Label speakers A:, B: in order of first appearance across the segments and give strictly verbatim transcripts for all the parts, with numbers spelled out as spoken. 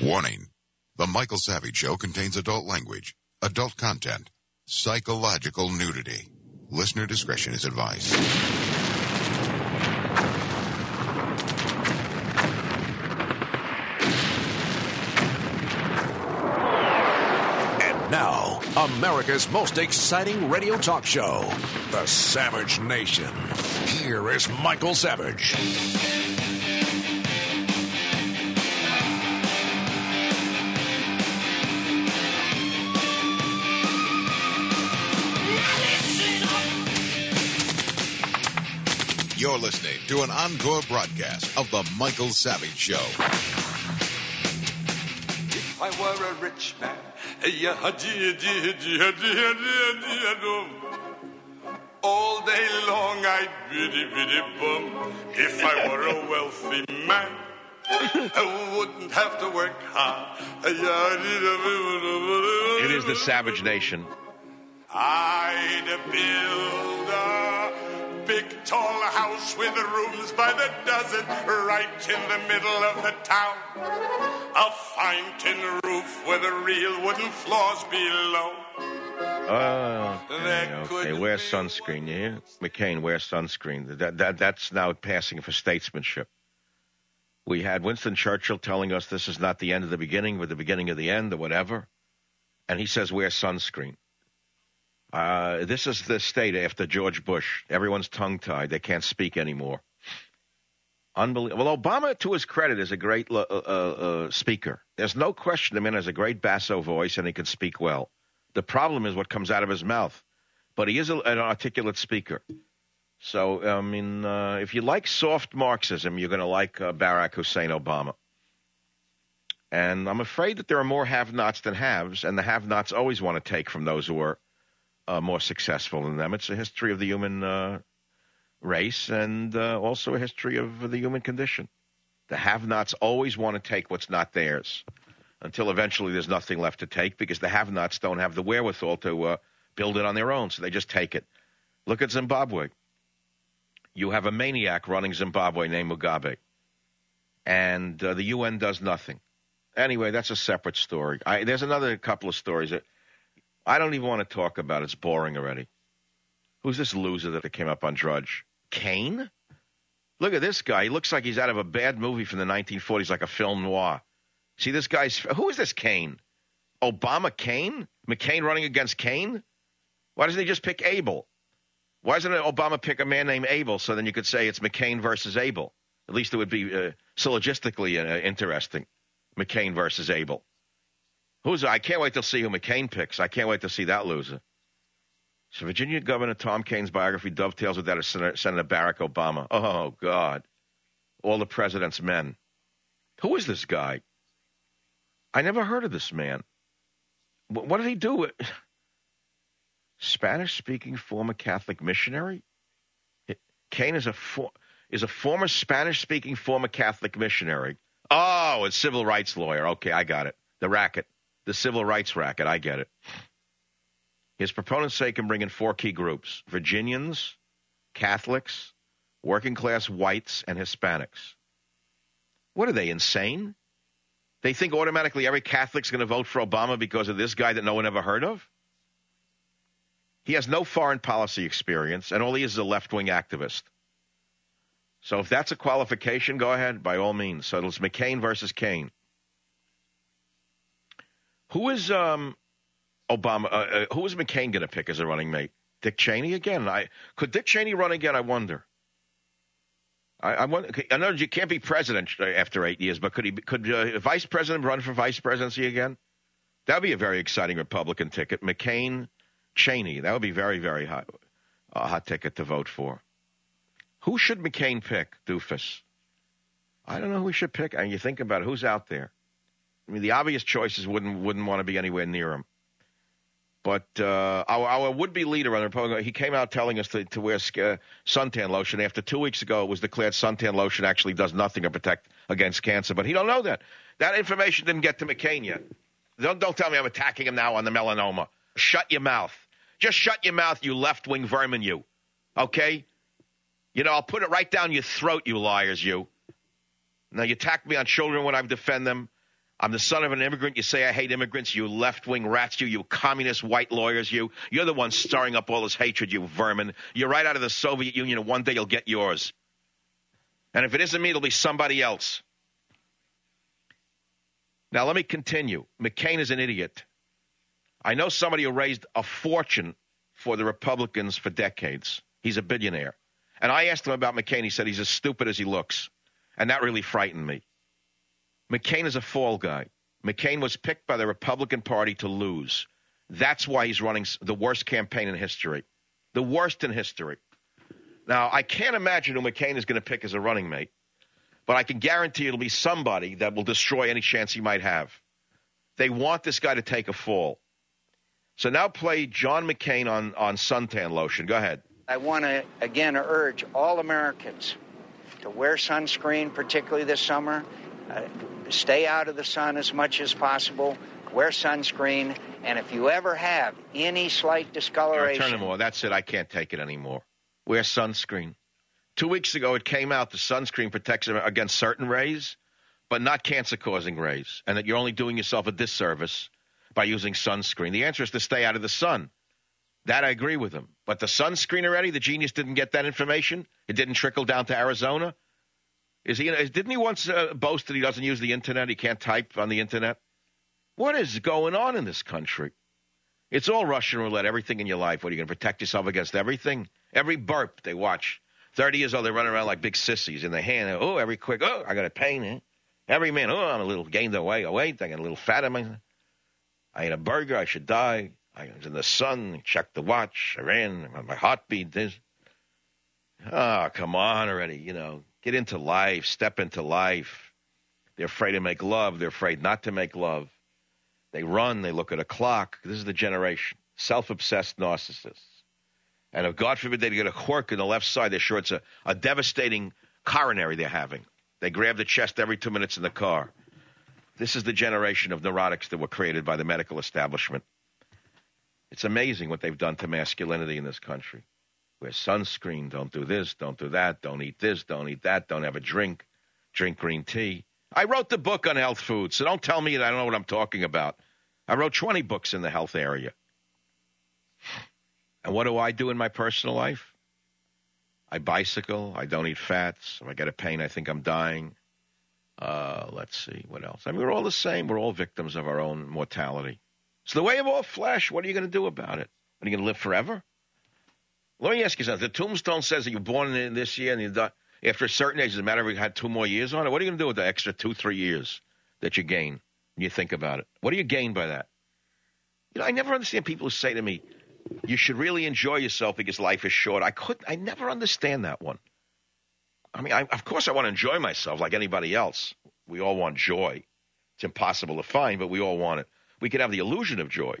A: Warning. The Michael Savage Show contains adult language, adult content, psychological nudity. Listener discretion is advised.
B: And now, America's most exciting radio talk show, The Savage Nation. Here is Michael Savage.
A: You're listening to an encore broadcast of The Michael Savage Show.
C: If I were a rich man, all day long I'd biddy biddy bum. If I were a wealthy man, I wouldn't have to work hard.
D: It is the Savage Nation.
C: I'd build a big tall house with rooms by the dozen right in the middle of the town. A fine tin roof with real wooden floors below.
D: Oh, okay, okay. Wear sunscreen, you hear? McCain, wear sunscreen. That, that, that's now passing for statesmanship. We had Winston Churchill telling us this is not the end of the beginning, but the beginning of the end, or whatever. And he says wear sunscreen. Uh, this is the state after George Bush. Everyone's tongue-tied. They can't speak anymore. Unbelievable. Well, Obama, to his credit, is a great uh, uh, uh, speaker. There's no question the man has a great basso voice, and he can speak well. The problem is what comes out of his mouth. But he is a, an articulate speaker. So, I mean, uh, if you like soft Marxism, you're going to like uh, Barack Hussein Obama. And I'm afraid that there are more have-nots than haves, and the have-nots always want to take from those who are Uh, more successful than them. It's a history of the human uh, race and uh, also a history of the human condition. The have-nots always want to take what's not theirs until eventually there's nothing left to take because the have-nots don't have the wherewithal to uh, build it on their own, so they just take it. Look at Zimbabwe. You have a maniac running Zimbabwe named Mugabe, and uh, the U N does nothing. Anyway, that's a separate story. I, there's another couple of stories that I don't even want to talk about it. It's boring already. Who's this loser that came up on Drudge? Kane? Look at this guy. He looks like he's out of a bad movie from the nineteen forties, like a film noir. See, this guy's – who is this Kane? Obama Kane? McCain running against Kane? Why doesn't he just pick Abel? Why doesn't Obama pick a man named Abel so then you could say it's McCain versus Abel? At least it would be uh, syllogistically uh, interesting, McCain versus Abel. Who's I can't wait to see who McCain picks. I can't wait to see that loser. So Virginia Governor Tom Kane's biography dovetails with that of Senator, Senator Barack Obama. Oh, God. All the president's men. Who is this guy? I never heard of this man. What, what did he do? Spanish-speaking former Catholic missionary? Kane is a, for, is a former Spanish-speaking former Catholic missionary. Oh, a civil rights lawyer. Okay, I got it. The racket. The civil rights racket, I get it. His proponents say can bring in four key groups: Virginians, Catholics, working-class whites, and Hispanics. What are they, insane? They think automatically every Catholic's going to vote for Obama because of this guy that no one ever heard of? He has no foreign policy experience, and all he is is a left-wing activist. So if that's a qualification, go ahead, by all means. So it's McCain versus Kane. Who is um, Obama? Uh, uh, who is McCain going to pick as a running mate? Dick Cheney again? I could Dick Cheney run again? I wonder. I, I wonder. I know you can't be president after eight years, but could he? Could uh, vice president run for vice presidency again? That would be a very exciting Republican ticket. McCain, Cheney. That would be very, very hot, a hot ticket to vote for. Who should McCain pick? Doofus. I don't know who he should pick. And you think about it, who's out there? I mean, the obvious choices wouldn't wouldn't want to be anywhere near him. But uh, our, our would-be leader on the Republican, he came out telling us to, to wear uh, suntan lotion. After two weeks ago, it was declared suntan lotion actually does nothing to protect against cancer. But he don't know that. That information didn't get to McCain yet. Don't, don't tell me I'm attacking him now on the melanoma. Shut your mouth. Just shut your mouth, you left-wing vermin, you. Okay? You know, I'll put it right down your throat, you liars, you. Now, you attack me on children when I defend them. I'm the son of an immigrant. You say I hate immigrants. You left-wing rats, you, you communist white lawyers, you. You're the one stirring up all this hatred, you vermin. You're right out of the Soviet Union, and one day you'll get yours. And if it isn't me, it'll be somebody else. Now, let me continue. McCain is an idiot. I know somebody who raised a fortune for the Republicans for decades. He's a billionaire. And I asked him about McCain. He said he's as stupid as he looks. And that really frightened me. McCain is a fall guy. McCain was picked by the Republican Party to lose. That's why he's running the worst campaign in history. The worst in history. Now, I can't imagine who McCain is going to pick as a running mate, but I can guarantee it'll be somebody that will destroy any chance he might have. They want this guy to take a fall. So now play John McCain on, on suntan lotion. Go ahead.
E: I want to, again, urge all Americans to wear sunscreen, particularly this summer. Uh, stay out of the sun as much as possible. Wear sunscreen. And if you ever have any slight discoloration...
D: Turn them on. That's it. I can't take it anymore. Wear sunscreen. Two weeks ago, it came out the sunscreen protects against certain rays, but not cancer-causing rays, and that you're only doing yourself a disservice by using sunscreen. The answer is to stay out of the sun. That I agree with him. But the sunscreen already, the genius didn't get that information? It didn't trickle down to Arizona? Is he? Didn't he once uh, boast that he doesn't use the Internet? He can't type on the Internet? What is going on in this country? It's all Russian roulette, everything in your life. What, are you going to protect yourself against everything? Every burp they watch. thirty years old, they run around like big sissies in their hand. Oh, every quick, oh, I got a pain. Eh? Every man, oh, I'm a little gained away, weight. I got a little fat in my... I ate a burger, I should die. I was in the sun, checked the watch, I ran, my heartbeat, this. Oh, come on already, you know. Get into life, step into life. They're afraid to make love. They're afraid not to make love. They run, they look at a clock. This is the generation. Self-obsessed narcissists. And if, God forbid, they get a quirk in the left side, they're sure it's a, a devastating coronary they're having. They grab the chest every two minutes in the car. This is the generation of neurotics that were created by the medical establishment. It's amazing what they've done to masculinity in this country. Wear sunscreen, don't do this, don't do that, don't eat this, don't eat that, don't have a drink, drink green tea. I wrote the book on health food, so don't tell me that I don't know what I'm talking about. I wrote twenty books in the health area. And what do I do in my personal life? I bicycle. I don't eat fats. If I get a pain, I think I'm dying. Uh, let's see. What else? I mean, we're all the same. We're all victims of our own mortality. It's the way of all flesh. What are you going to do about it? Are you going to live forever? Let me ask you something. The tombstone says that you're born in this year and you die. After a certain age, does it matter if you had two more years on it? What are you going to do with the extra two, three years that you gain when you think about it? What do you gain by that? You know, I never understand people who say to me, you should really enjoy yourself because life is short. I couldn't. I never understand that one. I mean, I, of course I want to enjoy myself like anybody else. We all want joy. It's impossible to find, but we all want it. We can have the illusion of joy.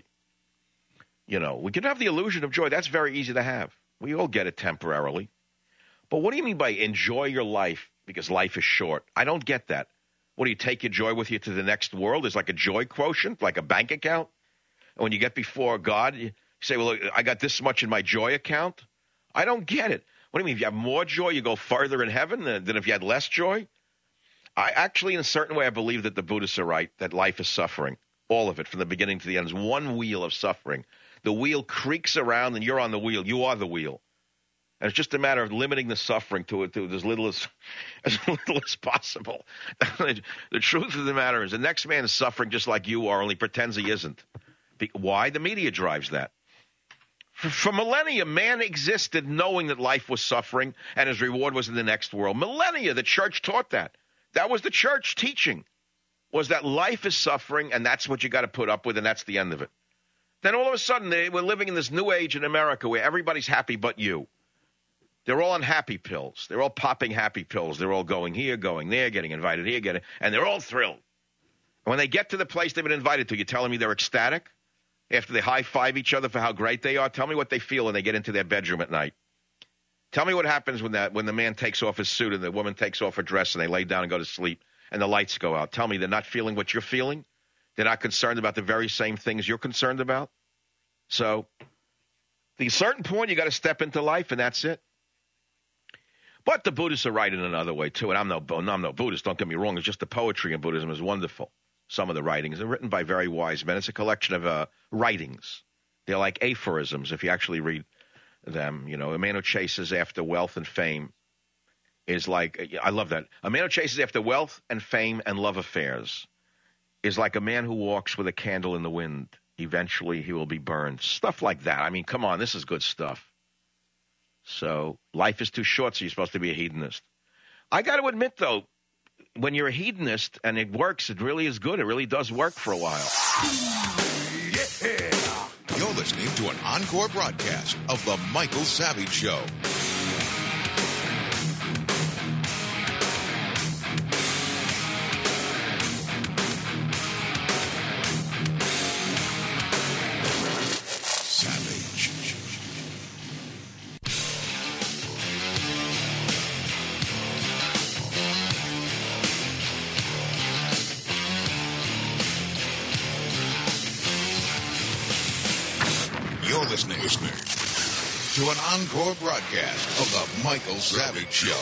D: You know, we can have the illusion of joy. That's very easy to have. We all get it temporarily. But what do you mean by enjoy your life because life is short? I don't get that. What, do you take your joy with you to the next world? There's like a joy quotient, like a bank account? And when you get before God, you say, well, look, I got this much in my joy account? I don't get it. What do you mean? If you have more joy, you go further in heaven than, than if you had less joy? I actually, in a certain way, I believe that the Buddhists are right, that life is suffering. All of it, from the beginning to the end, is one wheel of suffering. The wheel creaks around, and you're on the wheel. You are the wheel. And it's just a matter of limiting the suffering to it to as little as as little as possible. The truth of the matter is the next man is suffering just like you are, only pretends he isn't. Why? The media drives that. For, for millennia, man existed knowing that life was suffering and his reward was in the next world. Millennia, the church taught that. That was the church teaching, was that life is suffering and that's what you got to put up with and that's the end of it. Then all of a sudden, they, we're living in this new age in America where everybody's happy but you. They're all on happy pills. They're all popping happy pills. They're all going here, going there, getting invited here, getting, and they're all thrilled. And when they get to the place they've been invited to, you're telling me they're ecstatic? After they high-five each other for how great they are, tell me what they feel when they get into their bedroom at night. Tell me what happens when that when the man takes off his suit and the woman takes off her dress and they lay down and go to sleep and the lights go out. Tell me they're not feeling what you're feeling? They're not concerned about the very same things you're concerned about? So, at a certain point, you got to step into life, and that's it. But the Buddhists are right in another way, too. And I'm no, I'm no Buddhist, don't get me wrong. It's just the poetry in Buddhism is wonderful. some of the writings. They're written by very wise men. It's a collection of uh, writings. They're like aphorisms if you actually read them. You know, a man who chases after wealth and fame is like, I love that. A man who chases after wealth and fame and love affairs is like a man who walks with a candle in the wind. Eventually he will be burned. Stuff like that. I mean, come on, this is good stuff. So life is too short, so you're supposed to be a hedonist. I got to admit, though, when you're a hedonist and it works, it really is good. It really does work for a while.
A: Yeah. You're listening to an encore broadcast of The Michael Savage Show. You're listening, listening to an encore broadcast of The Michael Savage Show.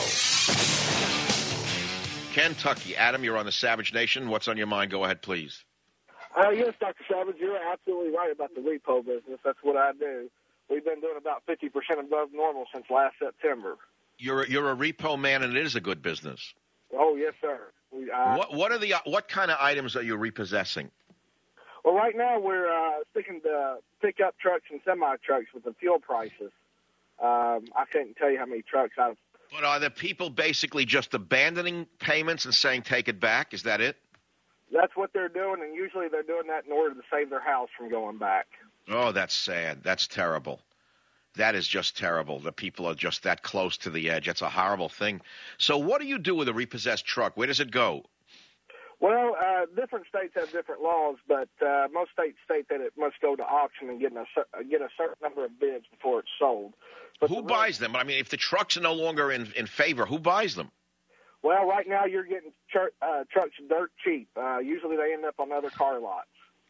D: Kentucky. Adam, you're on the Savage Nation. What's on your mind? Go ahead, please.
F: Uh, yes, Doctor Savage, you're absolutely right about the repo business. That's what I do. We've been doing about fifty percent above normal since last September.
D: You're you're a repo man, and it is a good business.
F: Oh, yes, sir. We, uh,
D: what what are the what kind of items are you repossessing?
F: Well, right now we're uh, sticking to pickup trucks and semi-trucks with the fuel prices. Um, I couldn't tell you how many trucks I've...
D: But are the people basically just abandoning payments and saying take it back? Is that it?
F: That's what they're doing, and usually they're doing that in order to save their house from going back.
D: Oh, that's sad. That's terrible. That is just terrible. The people are just that close to the edge. It's a horrible thing. So what do you do with a repossessed truck? Where does it go?
F: Well, uh, different states have different laws, but uh, most states state that it must go to auction and get a, get a certain number of bids before it's sold. But
D: who the buys them? I mean, if the trucks are no longer in, in favor, who buys them?
F: Well, right now you're getting tr- uh, trucks dirt cheap. Uh, usually they end up on other car lots.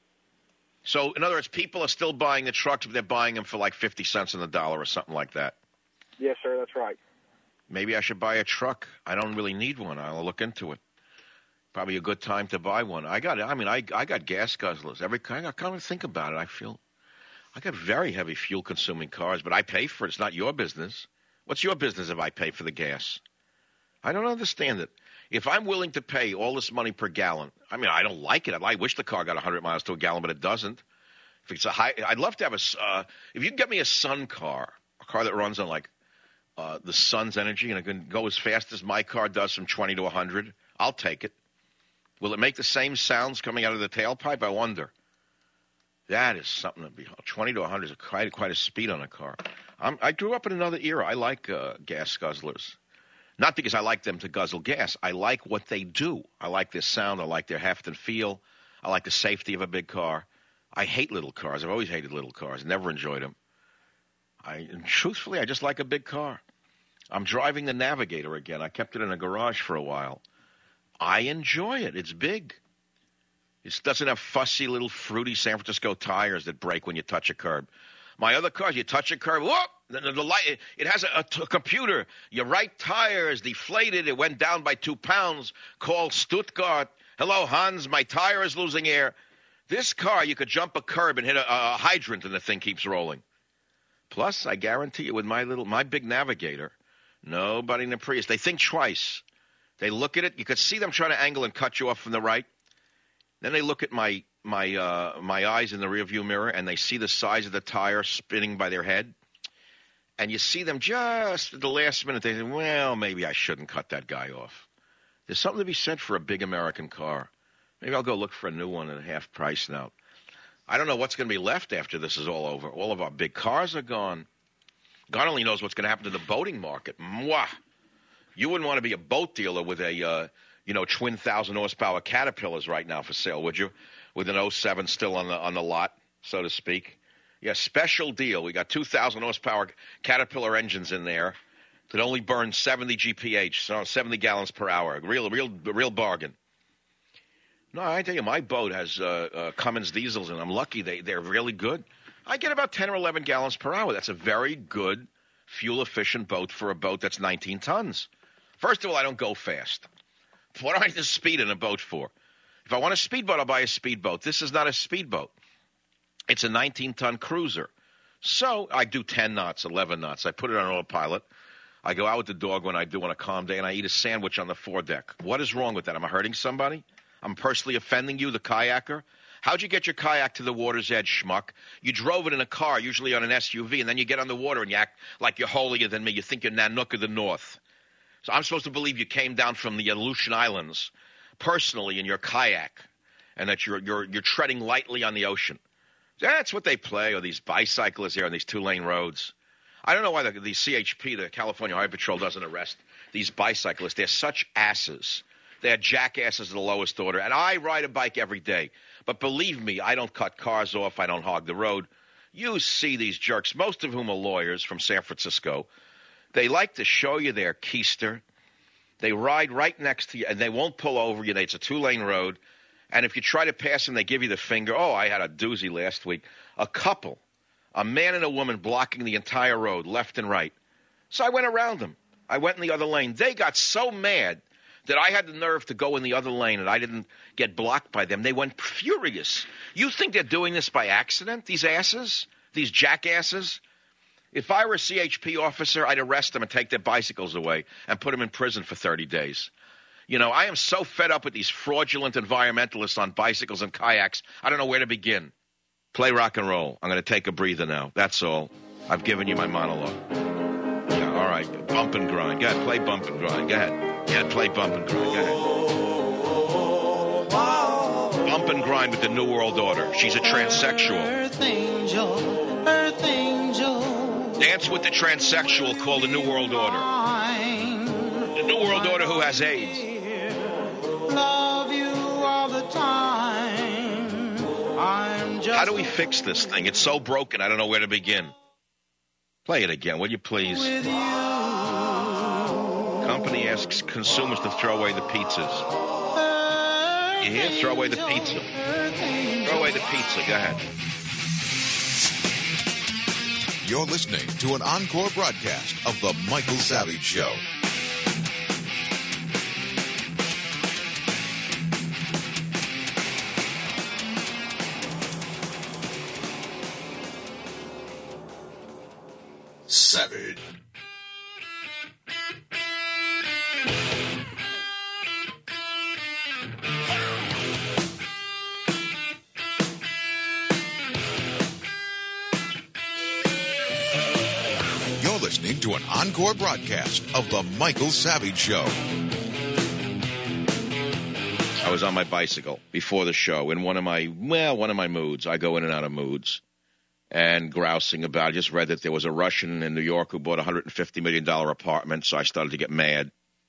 D: So, in other words, people are still buying the trucks, but they're buying them for like fifty cents on the dollar or something like that.
F: Yes, sir, that's right. Maybe
D: I should buy a truck. I don't really need one. I'll look into it. Probably a good time to buy one. I got, I mean, I I got gas guzzlers. Every kind, I kind of think about it. I feel, I got very heavy fuel consuming cars, but I pay for it. It's not your business. What's your business if I pay for the gas? I don't understand it. If I'm willing to pay all this money per gallon, I mean, I don't like it. I wish the car got one hundred miles to a gallon, but it doesn't. If it's a high, I'd love to have a. Uh, if you can get me a sun car, a car that runs on like uh, the sun's energy and it can go as fast as my car does from twenty to one hundred, I'll take it. Will it make the same sounds coming out of the tailpipe? I wonder. That is something to be. twenty to one hundred is quite quite a speed on a car. I'm, I grew up in another era. I like uh, gas guzzlers. Not because I like them to guzzle gas. I like what they do. I like their sound. I like their heft and feel. I like the safety of a big car. I hate little cars. I've always hated little cars. Never enjoyed them. I, and truthfully, I just like a big car. I'm driving the Navigator again. I kept it in a garage for a while. I enjoy it. It's big. It doesn't have fussy little fruity San Francisco tires that break when you touch a curb. My other cars, you touch a curb, whoop, the, the light, it has a, a, a computer. Your right tire is deflated. It went down by two pounds. Call Stuttgart. Hello, Hans, my tire is losing air. This car, you could jump a curb and hit a, a hydrant and the thing keeps rolling. Plus, I guarantee you with my little, my big Navigator, nobody in the Prius, they think twice. They look at it. You could see them trying to angle and cut you off from the right. Then they look at my my uh, my eyes in the rearview mirror, and they see the size of the tire spinning by their head. And you see them just at the last minute. They say, well, maybe I shouldn't cut that guy off. There's something to be said for a big American car. Maybe I'll go look for a new one at half price now. I don't know what's going to be left after this is all over. All of our big cars are gone. God only knows what's going to happen to the boating market. Mwah! You wouldn't want to be a boat dealer with a, uh, you know, twin thousand horsepower Caterpillars right now for sale, would you? With an oh seven still on the on the lot, so to speak. Yeah, special deal. We got two thousand horsepower Caterpillar engines in there that only burn seventy G P H, so seventy gallons per hour. Real, real, real bargain. No, I tell you, my boat has uh, uh, Cummins diesels, and I'm lucky they they're really good. I get about ten or eleven gallons per hour. That's a very good fuel efficient boat for a boat that's nineteen tons. First of all, I don't go fast. What do I need to speed in a boat for? If I want a speedboat, I'll buy a speedboat. This is not a speedboat. It's a nineteen-ton cruiser. So I do ten knots, eleven knots. I put it on autopilot. I go out with the dog when I do on a calm day, and I eat a sandwich on the foredeck. What is wrong with that? Am I hurting somebody? I'm personally offending you, the kayaker? How'd you get your kayak to the water's edge, schmuck? You drove it in a car, usually on an S U V, and then you get on the water and you act like you're holier than me. You think you're Nanook of the North. So I'm supposed to believe you came down from the Aleutian Islands personally in your kayak and that you're you're you're treading lightly on the ocean. That's what they play, or these bicyclists here on these two-lane roads. I don't know why the, the C H P, the California Highway Patrol, doesn't arrest these bicyclists. They're such asses. They're jackasses of the lowest order. And I ride a bike every day. But believe me, I don't cut cars off. I don't hog the road. You see these jerks, most of whom are lawyers from San Francisco. They like to show you their keister. They ride right next to you, and they won't pull over you. It's a two-lane road. And if you try to pass them, they give you the finger. Oh, I had a doozy last week. A couple, a man and a woman blocking the entire road, left and right. So I went around them. I went in the other lane. They got so mad that I had the nerve to go in the other lane, and I didn't get blocked by them. They went furious. You think they're doing this by accident, these asses, these jackasses? If I were a C H P officer, I'd arrest them and take their bicycles away and put them in prison for thirty days. You know, I am so fed up with these fraudulent environmentalists on bicycles and kayaks, I don't know where to begin. Play rock and roll. I'm going to take a breather now. That's all. I've given you my monologue. Yeah, all right. Bump and grind. Go ahead. Play bump and grind. Go ahead. Yeah, play bump and grind. Go ahead. Bump and grind with the New World Order. She's a transsexual. Earth angel, Earth angel. Dance with the transsexual called the New World Order. The New World Order who has AIDS. Love you all the time. I'm just How do we fix this thing? It's so broken, I don't know where to begin. Play it again, will you please? With you. Company asks consumers to throw away the pizzas. You hear? Throw away the pizza. Throw away the pizza. Go ahead.
A: You're listening to an encore broadcast of The Michael Savage Show. Savage. You're listening to an encore broadcast of The Michael Savage Show.
D: I was on my bicycle before the show in one of my, well, one of my moods. I go in and out of moods. And grousing about, I just read that there was a Russian in New York who bought a one hundred fifty million dollars apartment, so I started to get mad.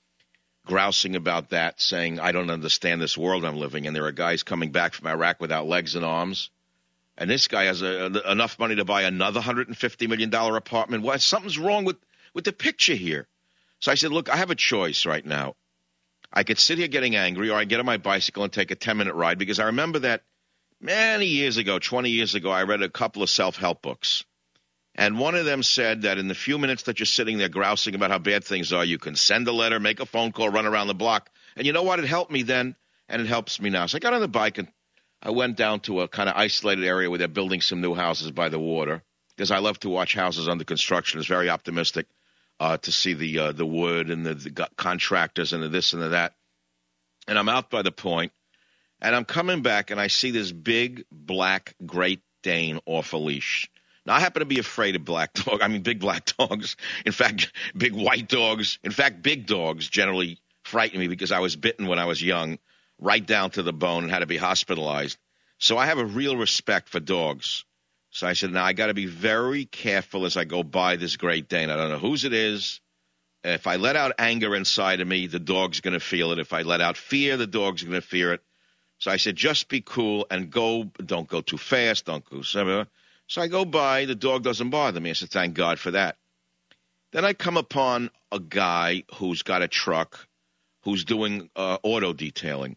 D: Grousing about that, saying, I don't understand this world I'm living in. There are guys coming back from Iraq without legs and arms, and this guy has a, a, enough money to buy another one hundred fifty million dollars apartment. Well, something's wrong with, with the picture here. So I said, look, I have a choice right now. I could sit here getting angry, or I get on my bicycle and take a ten-minute ride, because I remember that many years ago, twenty years ago, I read a couple of self-help books. And one of them said that in the few minutes that you're sitting there grousing about how bad things are, you can send a letter, make a phone call, run around the block. And you know what? It helped me then, and it helps me now. So I got on the bike, and I went down to a kind of isolated area where they're building some new houses by the water, because I love to watch houses under construction. It's very optimistic uh, to see the uh, the wood and the, the contractors and the this and the that. And I'm out by the point. And I'm coming back, and I see this big, black Great Dane off a leash. Now, I happen to be afraid of black dogs. I mean, big black dogs. In fact, big white dogs. In fact, big dogs generally frighten me because I was bitten when I was young, right down to the bone, and had to be hospitalized. So I have a real respect for dogs. So I said, now I got to be very careful as I go by this Great Dane. I don't know whose it is. If I let out anger inside of me, the dog's going to feel it. If I let out fear, the dog's going to fear it. So I said, just be cool and go. Don't go too fast. Don't go. So I go by. The dog doesn't bother me. I said, thank God for that. Then I come upon a guy who's got a truck, who's doing uh, auto detailing.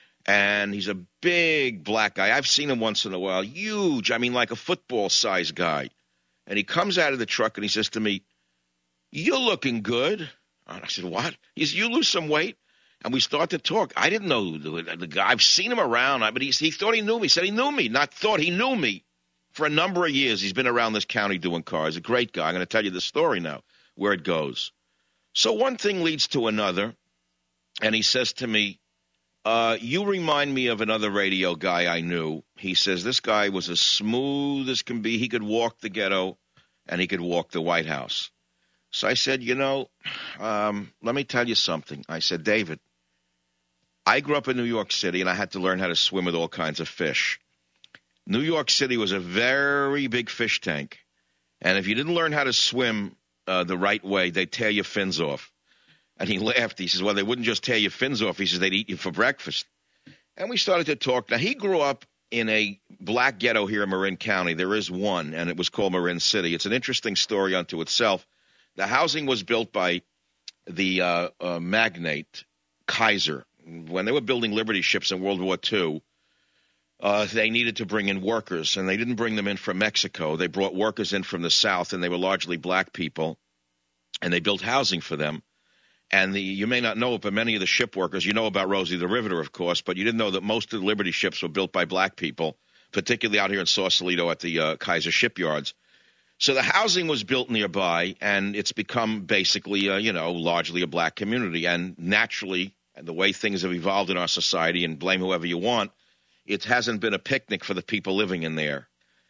D: And he's a big black guy. I've seen him once in a while. Huge. I mean, like a football-sized guy. And he comes out of the truck and he says to me, you're looking good. And I said, what? He said, you lose some weight? And we started to talk. I didn't know the, the guy. I've seen him around, but he, he thought he knew me. He said he knew me. Not thought, he knew me. For a number of years, he's been around this county doing cars. A great guy. I'm going to tell you the story now, where it goes. So one thing leads to another, and he says to me, uh, you remind me of another radio guy I knew. He says this guy was as smooth as can be. He could walk the ghetto, and he could walk the White House. So I said, you know, um, let me tell you something. I said, David, I grew up in New York City, and I had to learn how to swim with all kinds of fish. New York City was a very big fish tank, and if you didn't learn how to swim uh, the right way, they'd tear your fins off. And he laughed. He says, well, they wouldn't just tear your fins off. He says, they'd eat you for breakfast. And we started to talk. Now, he grew up in a black ghetto here in Marin County. There is one, and it was called Marin City. It's an interesting story unto itself. The housing was built by the uh, uh, magnate Kaiser. When they were building Liberty ships in World War Two, uh, they needed to bring in workers, and they didn't bring them in from Mexico. They brought workers in from the South, and they were largely black people, and they built housing for them. And the, you may not know it, but many of the ship workers, you know about Rosie the Riveter, of course, but you didn't know that most of the Liberty ships were built by black people, particularly out here in Sausalito at the uh, Kaiser shipyards. So the housing was built nearby, and it's become basically, uh, you know, largely a black community. And naturally, and the way things have evolved in our society, and blame whoever you want, it hasn't been a picnic for the people living in there.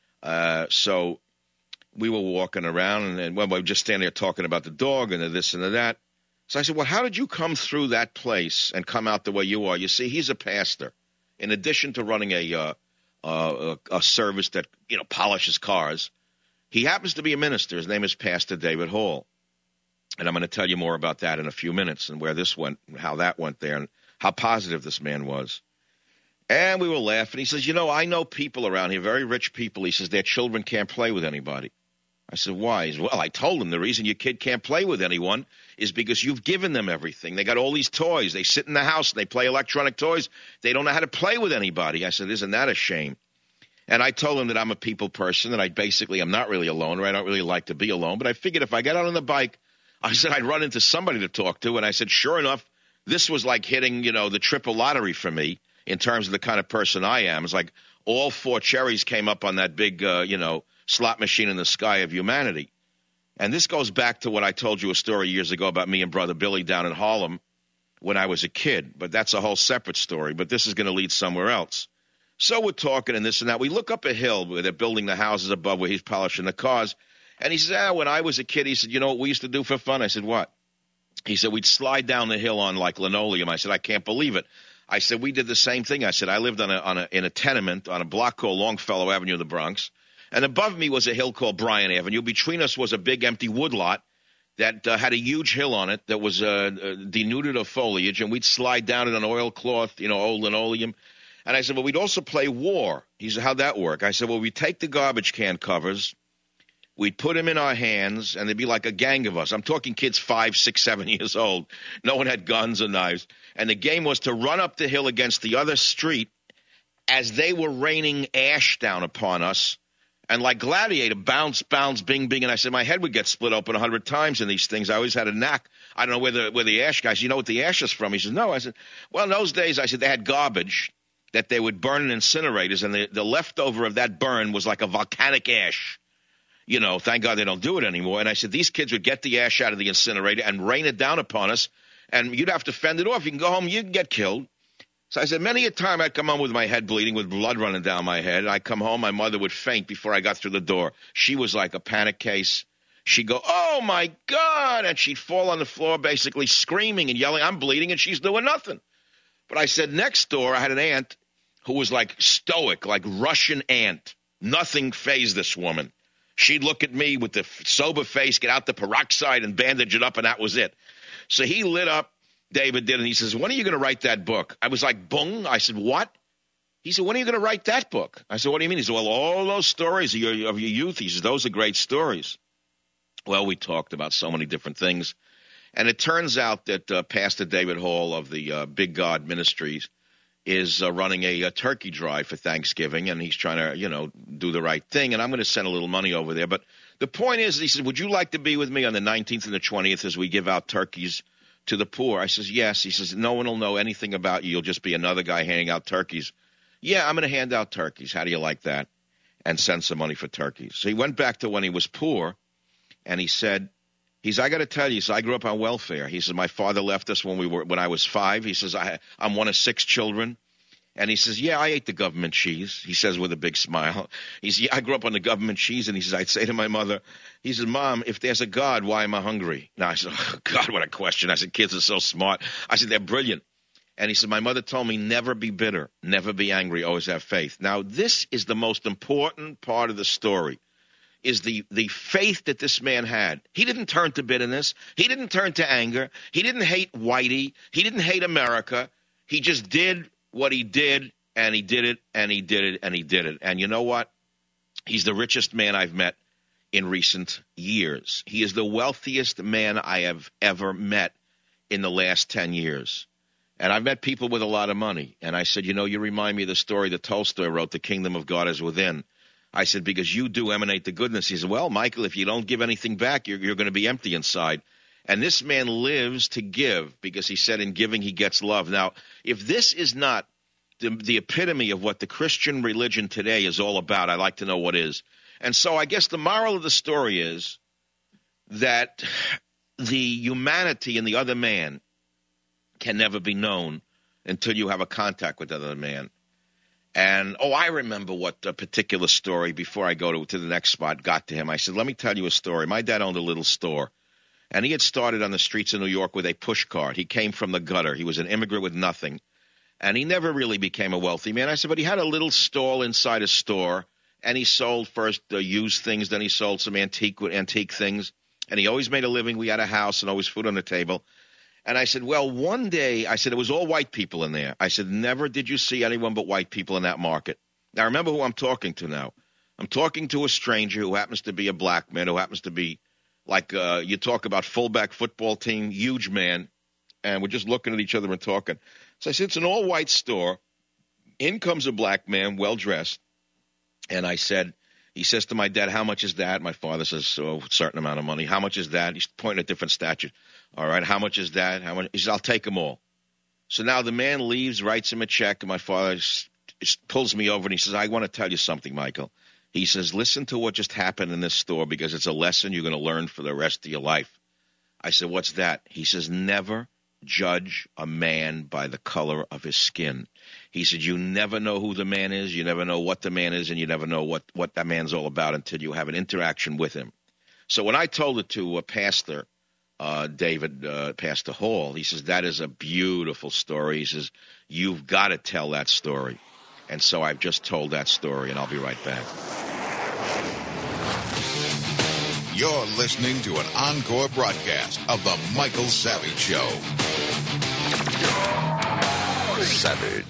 D: Uh, so we were walking around, and, and well, we were just standing there talking about the dog and the this and the that. So I said, well, how did you come through that place and come out the way you are? You see, he's a pastor. In addition to running a uh, uh, a service that, you know, polishes cars, he happens to be a minister. His name is Pastor David Hall. And I'm going to tell you more about that in a few minutes and where this went, how that went there, and how positive this man was. And we were laughing. He says, you know, I know people around here, very rich people. He says, their children can't play with anybody. I said, why? He said, well, I told him the reason your kid can't play with anyone is because you've given them everything. They got all these toys. They sit in the house and they play electronic toys. They don't know how to play with anybody. I said, isn't that a shame? And I told him that I'm a people person, and I basically am not really a loner. I don't really like to be alone. But I figured if I got out on the bike, I said I'd run into somebody to talk to. And I said, sure enough, this was like hitting, you know, the triple lottery for me in terms of the kind of person I am. It's like all four cherries came up on that big, uh, you know, slot machine in the sky of humanity. And this goes back to what I told you a story years ago about me and Brother Billy down in Harlem when I was a kid. But that's a whole separate story. But this is going to lead somewhere else. So we're talking and this and that. We look up a hill where they're building the houses above where he's polishing the cars. And he says, ah, when I was a kid, he said, you know what we used to do for fun? I said, what? He said, we'd slide down the hill on like linoleum. I said, I can't believe it. I said, we did the same thing. I said, I lived on a, on a, in a tenement on a block called Longfellow Avenue in the Bronx. And above me was a hill called Bryan Avenue. Between us was a big empty woodlot that uh, had a huge hill on it that was uh, uh, denuded of foliage. And we'd slide down it on oilcloth, you know, old linoleum. And I said, well, we'd also play war. He said, how'd that work? I said, well, we'd take the garbage can covers, we'd put them in our hands, and there'd be like a gang of us. I'm talking kids five, six, seven years old. No one had guns or knives. And the game was to run up the hill against the other street as they were raining ash down upon us. And like Gladiator, bounce, bounce, bing, bing. And I said, my head would get split open a hundred times in these things. I always had a knack. I don't know where the, where the ash guys, you know what the ash is from? He said, no. I said, well, in those days, I said, they had garbage that they would burn in incinerators, and the, the leftover of that burn was like a volcanic ash. You know, thank God they don't do it anymore. And I said, these kids would get the ash out of the incinerator and rain it down upon us, and you'd have to fend it off. You can go home, you can get killed. So I said, many a time I'd come home with my head bleeding, with blood running down my head, and I'd come home, my mother would faint before I got through the door. She was like a panic case. She'd go, oh, my God, and she'd fall on the floor basically screaming and yelling, I'm bleeding, and she's doing nothing. But I said, next door, I had an aunt who was like stoic, like Russian aunt. Nothing fazed this woman. She'd look at me with the sober face, get out the peroxide and bandage it up, and that was it. So he lit up, David did, and he says, when are you going to write that book? I was like, boom. I said, what? He said, when are you going to write that book? I said, what do you mean? He said, well, all those stories of your, of your youth, he says, those are great stories. Well, we talked about so many different things. And it turns out that uh, Pastor David Hall of the uh, Big God Ministries is uh, running a, a turkey drive for Thanksgiving, and he's trying to, you know, do the right thing. And I'm going to send a little money over there. But the point is, he said, would you like to be with me on the nineteenth and the twentieth as we give out turkeys to the poor? I says, yes. He says, no one will know anything about you. You'll just be another guy handing out turkeys. Yeah, I'm going to hand out turkeys. How do you like that? And send some money for turkeys. So he went back to when he was poor, and he said, he's, I got to tell you, so I grew up on welfare. He says, my father left us when we were when I was five. He says, I, I'm one of six children. And he says, yeah, I ate the government cheese. He says with a big smile. He says, yeah, I grew up on the government cheese. And he says, I'd say to my mother, he says, Mom, if there's a God, why am I hungry? Now I said, oh, God, what a question. I said, kids are so smart. I said, they're brilliant. And he said, my mother told me never be bitter, never be angry, always have faith. Now, this is the most important part of the story, is the, the faith that this man had. He didn't turn to bitterness. He didn't turn to anger. He didn't hate Whitey. He didn't hate America. He just did what he did, and he did it, and he did it, and he did it. And you know what? He's the richest man I've met in recent years. He is the wealthiest man I have ever met in the last ten years. And I've met people with a lot of money. And I said, you know, you remind me of the story that Tolstoy wrote, The Kingdom of God is Within. I said, because you do emanate the goodness. He said, well, Michael, if you don't give anything back, you're, you're going to be empty inside. And this man lives to give, because he said in giving he gets love. Now, if this is not the, the epitome of what the Christian religion today is all about, I'd like to know what is. And so I guess the moral of the story is that the humanity in the other man can never be known until you have a contact with the other man. And, oh, I remember what a particular story, before I go to, to the next spot, got to him. I said, let me tell you a story. My dad owned a little store, and he had started on the streets of New York with a push cart. He came from the gutter. He was an immigrant with nothing, and he never really became a wealthy man. I said, but he had a little stall inside a store, and he sold first uh, used things, then he sold some antique antique things, and he always made a living. We had a house and always food on the table. And I said, well, one day, I said, it was all white people in there. I said, never did you see anyone but white people in that market. Now, remember who I'm talking to now. I'm talking to a stranger who happens to be a black man, who happens to be like uh, you talk about fullback football team, huge man, and we're just looking at each other and talking. So I said, it's an all-white store. In comes a black man, well-dressed. And I said, he says to my dad, how much is that? My father says, so a certain amount of money. How much is that? He's pointing at different statues. All right, how much is that? How much? He says, I'll take them all. So now the man leaves, writes him a check, and my father just, just pulls me over, and he says, I want to tell you something, Michael. He says, listen to what just happened in this store, because it's a lesson you're going to learn for the rest of your life. I said, what's that? He says, never judge a man by the color of his skin. He said, you never know who the man is, you never know what the man is, and you never know what, what that man's all about until you have an interaction with him. So when I told it to a pastor, uh, David, uh, Pastor Hall, he says, that is a beautiful story. He says, you've got to tell that story. And so I've just told that story, and I'll be right back.
A: You're listening to an encore broadcast of The Michael Savage Show.
B: Savage.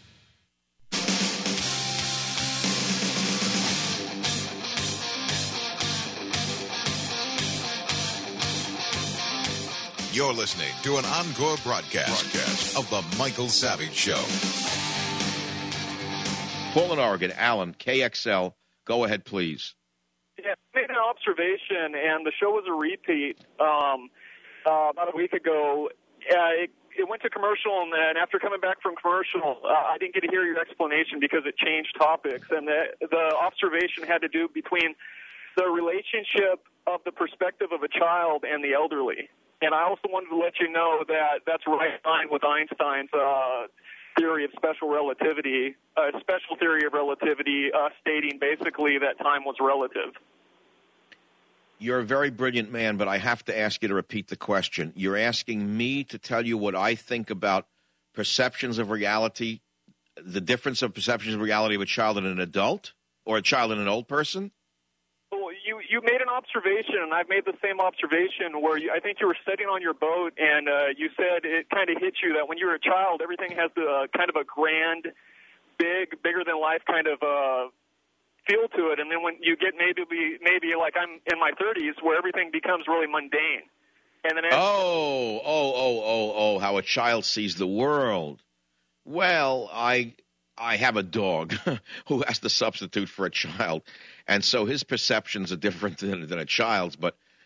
A: You're listening to an encore broadcast, broadcast of The Michael Savage Show.
D: Portland, Oregon. Alan, K X L. Go ahead, please.
G: Yeah, I made an observation, and the show was a repeat um, uh, about a week ago. Uh, it, it went to commercial, and then after coming back from commercial, uh, I didn't get to hear your explanation because it changed topics. And the, the observation had to do between the relationship of the perspective of a child and the elderly. And I also wanted to let you know that that's right in line with Einstein's uh, theory of special relativity, a uh, special theory of relativity uh, stating basically that time was relative.
D: You're a very brilliant man, but I have to ask you to repeat the question. You're asking me to tell you what I think about perceptions of reality, the difference of perceptions of reality of a child and an adult, or a child and an old person?
G: Well, you, you made an observation, and I've made the same observation where you, I think you were sitting on your boat, and uh, you said it kind of hit you that when you were a child, everything has the uh, kind of a grand, big, bigger-than-life kind of uh, feel to it. And then when you get maybe, maybe like I'm in my thirties, where everything becomes really mundane. And then
D: oh, oh, oh, oh, oh, how a child sees the world. Well, I... I have a dog who has to substitute for a child, and so his perceptions are different than, than a child's. But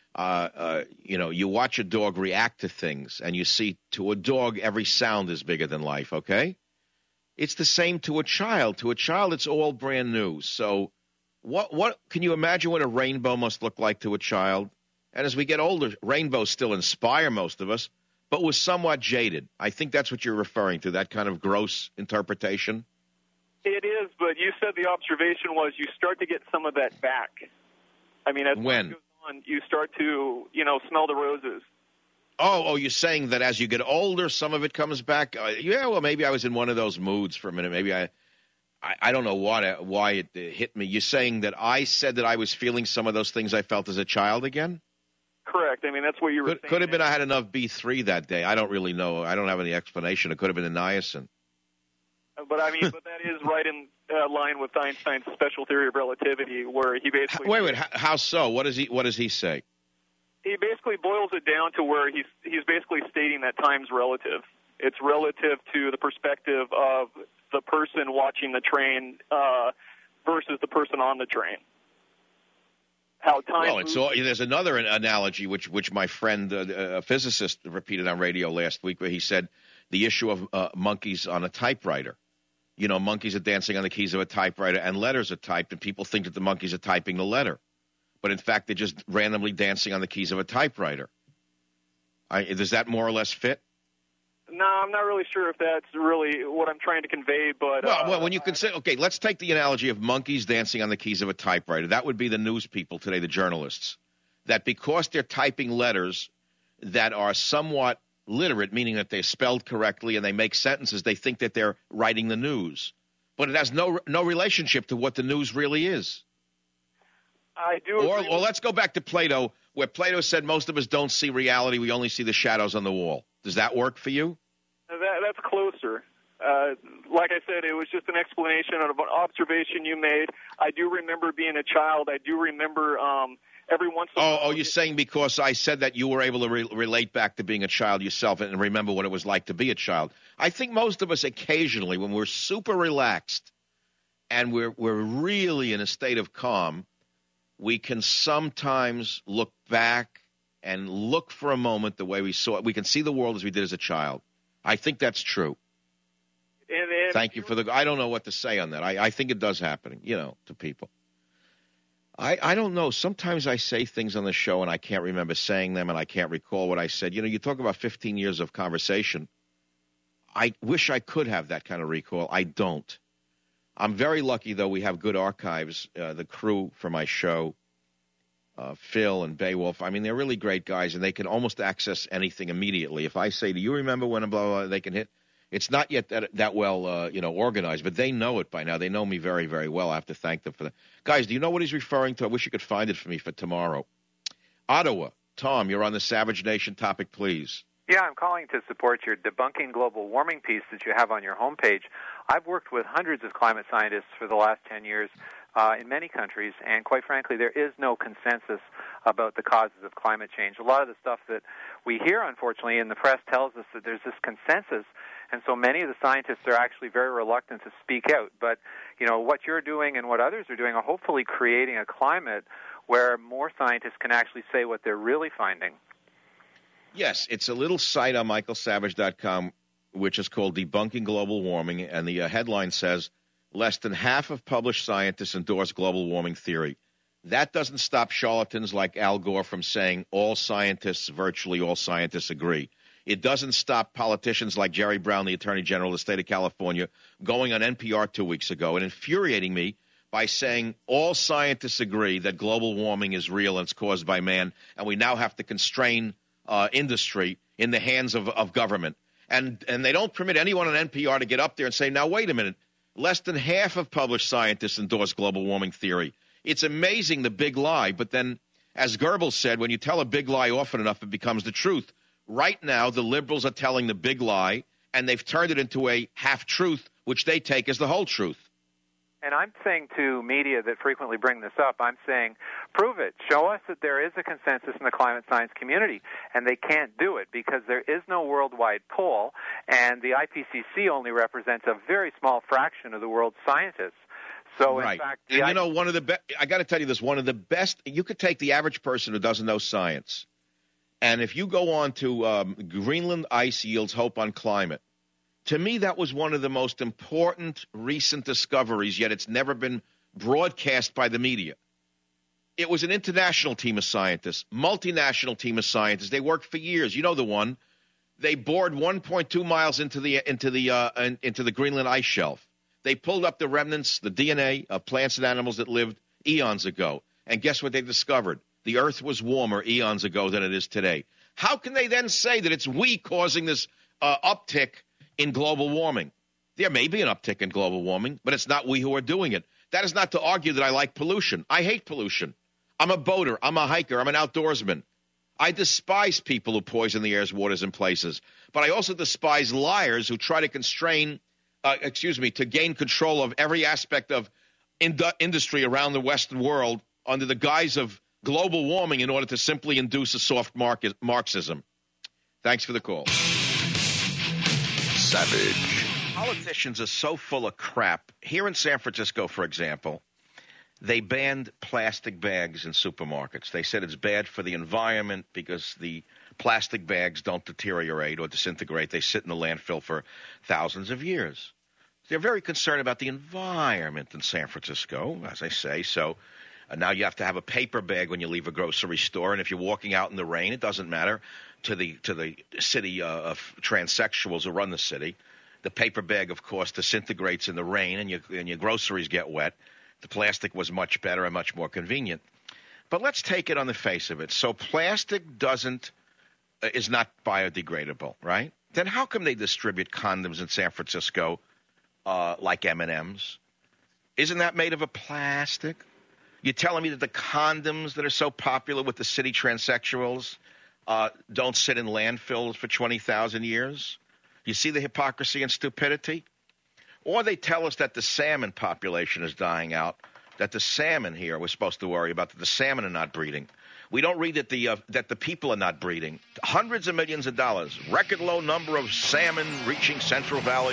D: uh, uh, you know, you watch a dog react to things, and you see to a dog every sound is bigger than life, okay? It's the same to a child. To a child, it's all brand new. So what what can you imagine what a rainbow must look like to a child? And as we get older, rainbows still inspire most of us, but we're somewhat jaded. I think that's what you're referring to, that kind of gross interpretation.
G: It is, but you said the observation was you start to get some of that back. I mean, as
D: when
G: time goes on, you start to, you know, smell the roses.
D: Oh, oh, you're saying that as you get older, some of it comes back? Uh, yeah, well, maybe I was in one of those moods for a minute. Maybe I, I, I don't know what, why it hit me. You're saying that I said that I was feeling some of those things I felt as a child again?
G: Correct. I mean, that's what you were
D: could,
G: saying.
D: Could have been I had enough B three that day. I don't really know. I don't have any explanation. It could have been the niacin.
G: But, I mean, but that is right in uh, line with Einstein's special theory of relativity, where he basically...
D: Wait, wait, how, how so? What does he, what does he say?
G: He basically boils it down to where he's he's basically stating that time's relative. It's relative to the perspective of the person watching the train uh, versus the person on the train. How time
D: well, it's all, there's another analogy which which my friend, uh, a physicist, repeated on radio last week, where he said the issue of uh, monkeys on a typewriter. You know, monkeys are dancing on the keys of a typewriter, and letters are typed, and people think that the monkeys are typing the letter. But in fact, they're just randomly dancing on the keys of a typewriter. I, does that more or less fit?
G: No, I'm not really sure if that's really what I'm trying to convey. But
D: well,
G: uh,
D: well, when you consider, okay, let's take the analogy of monkeys dancing on the keys of a typewriter. That would be the news people today, the journalists, that because they're typing letters that are somewhat literate, meaning that they're spelled correctly and they make sentences, they think that they're writing the news. But it has no no relationship to what the news really is.
G: I do.
D: Or,
G: agree
D: or let's go back to Plato, where Plato said most of us don't see reality, we only see the shadows on the wall. Does that work for you?
G: That, that's closer. Uh, like I said, it was just an explanation of an observation you made. I do remember being a child. I do remember um, every once in a
D: Oh,
G: while.
D: oh, you're saying because I said that you were able to re- relate back to being a child yourself and remember what it was like to be a child. I think most of us occasionally, when we're super relaxed and we're we're really in a state of calm, we can sometimes look back and look for a moment the way we saw it. We can see the world as we did as a child. I think that's true.
G: And, and
D: Thank you for the – I don't know what to say on that. I, I think it does happen, you know, to people. I, I don't know. Sometimes I say things on the show and I can't remember saying them and I can't recall what I said. You know, you talk about fifteen years of conversation. I wish I could have that kind of recall. I don't. I'm very lucky, though, we have good archives. Uh, the crew for my show, uh, Phil and Beowulf, I mean, they're really great guys, and they can almost access anything immediately. If I say, do you remember when, blah, blah, blah, they can hit. It's not yet that, that well, uh, you know, organized, but they know it by now. They know me very, very well. I have to thank them for that. Guys, do you know what he's referring to? I wish you could find it for me for tomorrow. Ottawa. Tom, you're on the Savage Nation topic, please.
H: Yeah, I'm calling to support your Debunking Global Warming piece that you have on your homepage. I've worked with hundreds of climate scientists for the last ten years uh, in many countries, and quite frankly, there is no consensus about the causes of climate change. A lot of the stuff that we hear, unfortunately, in the press tells us that there's this consensus, and so many of the scientists are actually very reluctant to speak out. But, you know, what you're doing and what others are doing are hopefully creating a climate where more scientists can actually say what they're really finding.
D: Yes, it's a little site on michael savage dot com, which is called Debunking Global Warming, and the uh, headline says, less than half of published scientists endorse global warming theory. That doesn't stop charlatans like Al Gore from saying all scientists, virtually all scientists, agree. It doesn't stop politicians like Jerry Brown, the Attorney General of the state of California, going on N P R two weeks ago and infuriating me by saying all scientists agree that global warming is real and it's caused by man, and we now have to constrain Uh, industry in the hands of, of government. And and they don't permit anyone on N P R to get up there and say, now, wait a minute, less than half of published scientists endorse global warming theory. It's amazing, the big lie. But then, as Goebbels said, when you tell a big lie often enough, it becomes the truth. Right now, the liberals are telling the big lie, and they've turned it into a half-truth, which they take as the whole truth.
H: And I'm saying to media that frequently bring this up, I'm saying, prove it. Show us that there is a consensus in the climate science community, and they can't do it because there is no worldwide poll, and the I P C C only represents a very small fraction of the world's scientists. So,
D: right.
H: in fact,
D: and you know, one of the best, I got to tell you this, one of the best, you could take the average person who doesn't know science, and if you go on to um, Greenland ice yields hope on climate, to me that was one of the most important recent discoveries, yet it's never been broadcast by the media. It was an international team of scientists, multinational team of scientists. They worked for years. You know the one. They bored one point two miles into the into the uh, into the Greenland ice shelf. They pulled up the remnants, the D N A of plants and animals that lived eons ago. And guess what they discovered? The Earth was warmer eons ago than it is today. How can they then say that it's we causing this uh, uptick in global warming? There may be an uptick in global warming, but it's not we who are doing it. That is not to argue that I like pollution. I hate pollution. I'm a boater. I'm a hiker. I'm an outdoorsman. I despise people who poison the airs, waters, and places. But I also despise liars who try to constrain, uh, excuse me, to gain control of every aspect of ind- industry around the Western world under the guise of global warming in order to simply induce a soft market, Marxism. Thanks for the call.
B: Savage.
D: Politicians are so full of crap. Here in San Francisco, for example, they banned plastic bags in supermarkets. They said it's bad for the environment because the plastic bags don't deteriorate or disintegrate. They sit in the landfill for thousands of years. They're very concerned about the environment in San Francisco, as I say. So uh, now you have to have a paper bag when you leave a grocery store. And if you're walking out in the rain, it doesn't matter to the to the city uh, of transsexuals who run the city. The paper bag, of course, disintegrates in the rain and, you, and your groceries get wet. The plastic was much better and much more convenient. But let's take it on the face of it. So plastic doesn't uh, is not biodegradable, right? Then how come they distribute condoms in San Francisco uh, like M and M's? Isn't that made of a plastic? You're telling me that the condoms that are so popular with the city transsexuals uh, don't sit in landfills for twenty thousand years? You see the hypocrisy and stupidity? Or they tell us that the salmon population is dying out, that the salmon here we're supposed to worry about, that the salmon are not breeding. We don't read that the uh, that the people are not breeding. Hundreds of millions of dollars, record low number of salmon reaching Central Valley.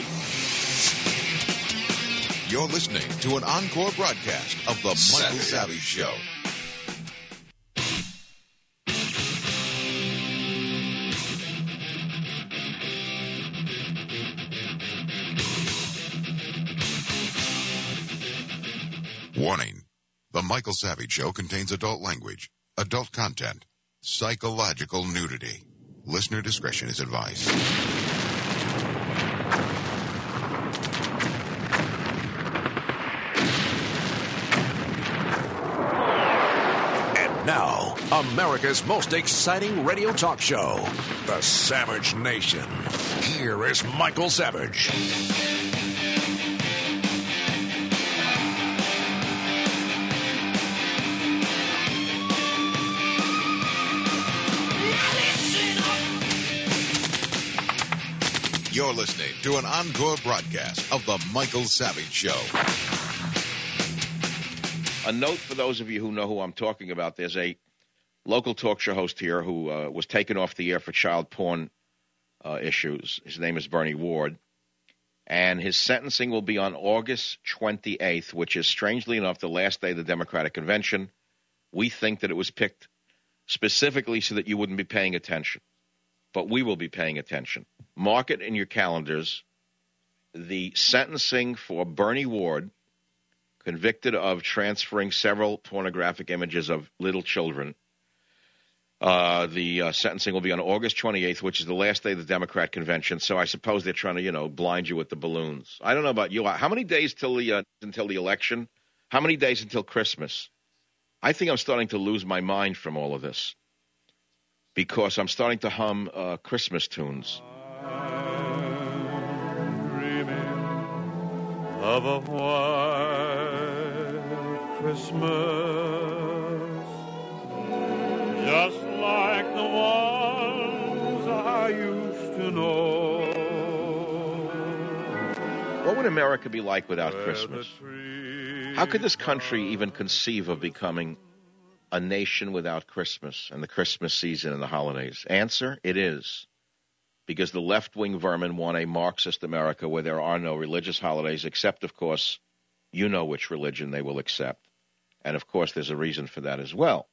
A: You're listening to an encore broadcast of The Michael Savage Show. Warning. The Michael Savage Show contains adult language, adult content, psychological nudity. Listener discretion is advised.
B: And now, America's most exciting radio talk show, The Savage Nation. Here is Michael Savage.
A: You're listening to an encore broadcast of The Michael Savage Show.
D: A note for those of you who know who I'm talking about, there's a local talk show host here who uh, was taken off the air for child porn uh, issues. His name is Bernie Ward. And his sentencing will be on August twenty-eighth, which is, strangely enough, the last day of the Democratic Convention. We think that it was picked specifically so that you wouldn't be paying attention. But we will be paying attention. Mark it in your calendars. The sentencing for Bernie Ward, convicted of transferring several pornographic images of little children. Uh, the uh, sentencing will be on August twenty-eighth, which is the last day of the Democrat convention. So I suppose they're trying to, you know, blind you with the balloons. I don't know about you. How many days till the uh, until the election? How many days until Christmas? I think I'm starting to lose my mind from all of this because I'm starting to hum uh, Christmas tunes.
I: Of a white Christmas, just like the ones I used to know.
D: What would America be like without Christmas? How could this country even conceive of becoming a nation without Christmas and the Christmas season and the holidays? Answer, it is. Because the left-wing vermin want a Marxist America where there are no religious holidays except, of course, You know which religion they will accept. And, of course, there's a reason for that as well.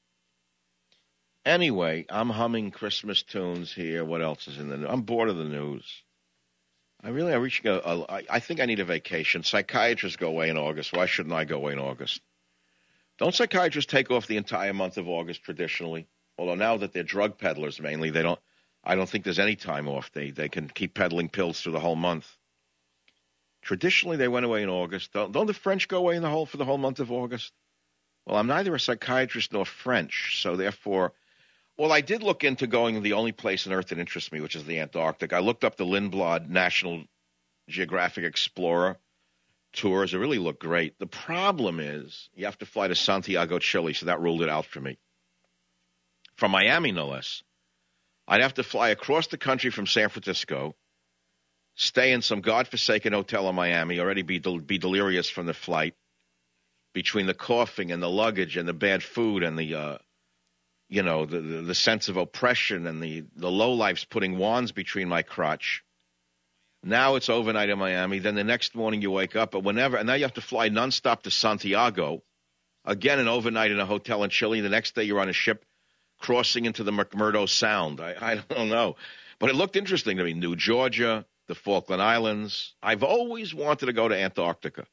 D: Anyway, I'm humming Christmas tunes here. What else is in the news? I'm bored of the news. I really, I reach a, a, I think I need a vacation. Psychiatrists go away in August. Why shouldn't I go away in August? Don't psychiatrists take off the entire month of August traditionally? Although now that they're drug peddlers mainly, they don't. I don't think there's any time off. They they can keep peddling pills through the whole month. Traditionally, they went away in August. Don't, don't the French go away in the whole for the whole month of August? Well, I'm neither a psychiatrist nor French, so therefore. Well, I did look into going to the only place on Earth that interests me, which is the Antarctic. I looked up the Lindblad National Geographic Explorer tours. It really looked great. The problem is you have to fly to Santiago, Chile, so that ruled it out for me. From Miami, no less. I'd have to fly across the country from San Francisco, stay in some godforsaken hotel in Miami, already be, del- be delirious from the flight, between the coughing and the luggage and the bad food and the... Uh, You know, the, the the sense of oppression and the, the lowlifes putting wands between my crotch. Now it's overnight in Miami. Then the next morning you wake up, but whenever, and now you have to fly nonstop to Santiago. Again, an overnight in a hotel in Chile. The next day you're on a ship crossing into the McMurdo Sound. I, I don't know. But it looked interesting to me. New Georgia, the Falkland Islands. I've always wanted to go to Antarctica.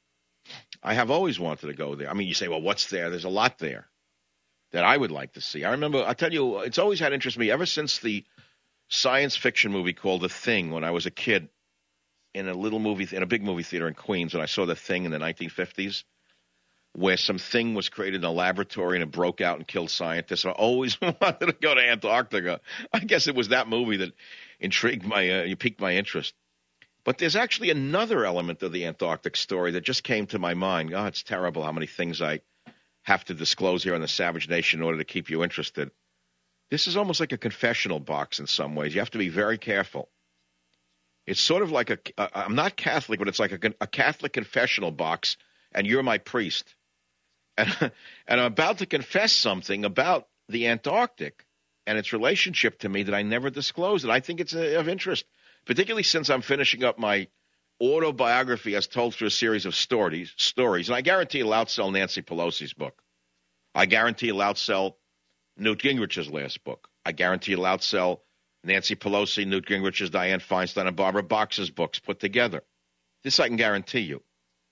D: I have always wanted to go there. I mean, you say, well, what's there? There's a lot there that I would like to see. I remember, I tell you, it's always had interest in me ever since the science fiction movie called The Thing when I was a kid in a little movie, in a big movie theater in Queens when I saw The Thing in the nineteen fifties, where some thing was created in a laboratory and it broke out and killed scientists. I always wanted to go to Antarctica. I guess it was that movie that intrigued my, uh, piqued my interest. But there's actually another element of the Antarctic story that just came to my mind. Oh, it's terrible how many things I have to disclose here on the Savage Nation in order to keep you interested. This is almost like a confessional box in some ways. You have to be very careful. It's sort of like a, uh, I'm not Catholic, but it's like a, a Catholic confessional box, and you're my priest. And, and I'm about to confess something about the Antarctic and its relationship to me that I never disclosed, and I think it's a, of interest, particularly since I'm finishing up my autobiography as told through a series of stories, stories. And I guarantee it'll outsell Nancy Pelosi's book. I guarantee it'll outsell Newt Gingrich's last book. I guarantee it'll outsell Nancy Pelosi, Newt Gingrich's, Dianne Feinstein, and Barbara Boxer's books put together. This I can guarantee you.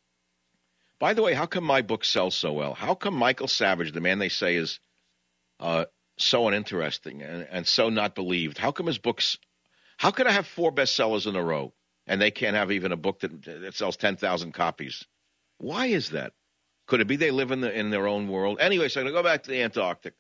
D: By the way, how come my book sells so well? How come Michael Savage, the man they say is uh, so uninteresting and, and so not believed, how come his books, how could I have four bestsellers in a row? And they can't have even a book that, that sells ten thousand copies. Why is that? Could it be they live in the, in their own world? Anyway, so I'm going to go back to the Antarctic.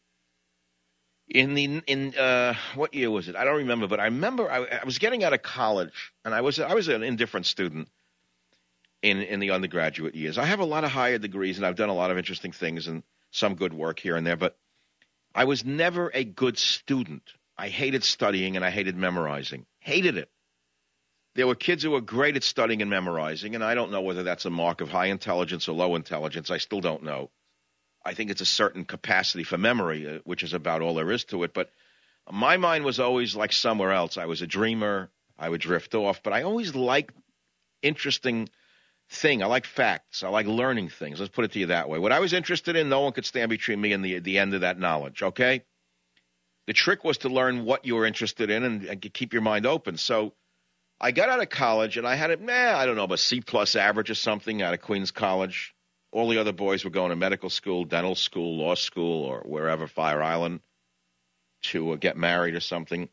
D: In the in uh, what year was it? I don't remember, but I remember I, I was getting out of college, and I was I was an indifferent student in in the undergraduate years. I have a lot of higher degrees, and I've done a lot of interesting things and some good work here and there, but I was never a good student. I hated studying, and I hated memorizing. Hated it. There were kids who were great at studying and memorizing, and I don't know whether that's a mark of high intelligence or low intelligence. I still don't know. I think it's a certain capacity for memory, uh, which is about all there is to it. But my mind was always like somewhere else. I was a dreamer. I would drift off. But I always liked interesting thing. I like facts. I like learning things. Let's put it to you that way. What I was interested in, no one could stand between me and the, the end of that knowledge, okay? The trick was to learn what you were interested in and, and keep your mind open. So I got out of college, and I had a, nah, I don't know, a C-plus average or something out of Queens College. All the other boys were going to medical school, dental school, law school, or wherever, Fire Island, to uh, get married or something.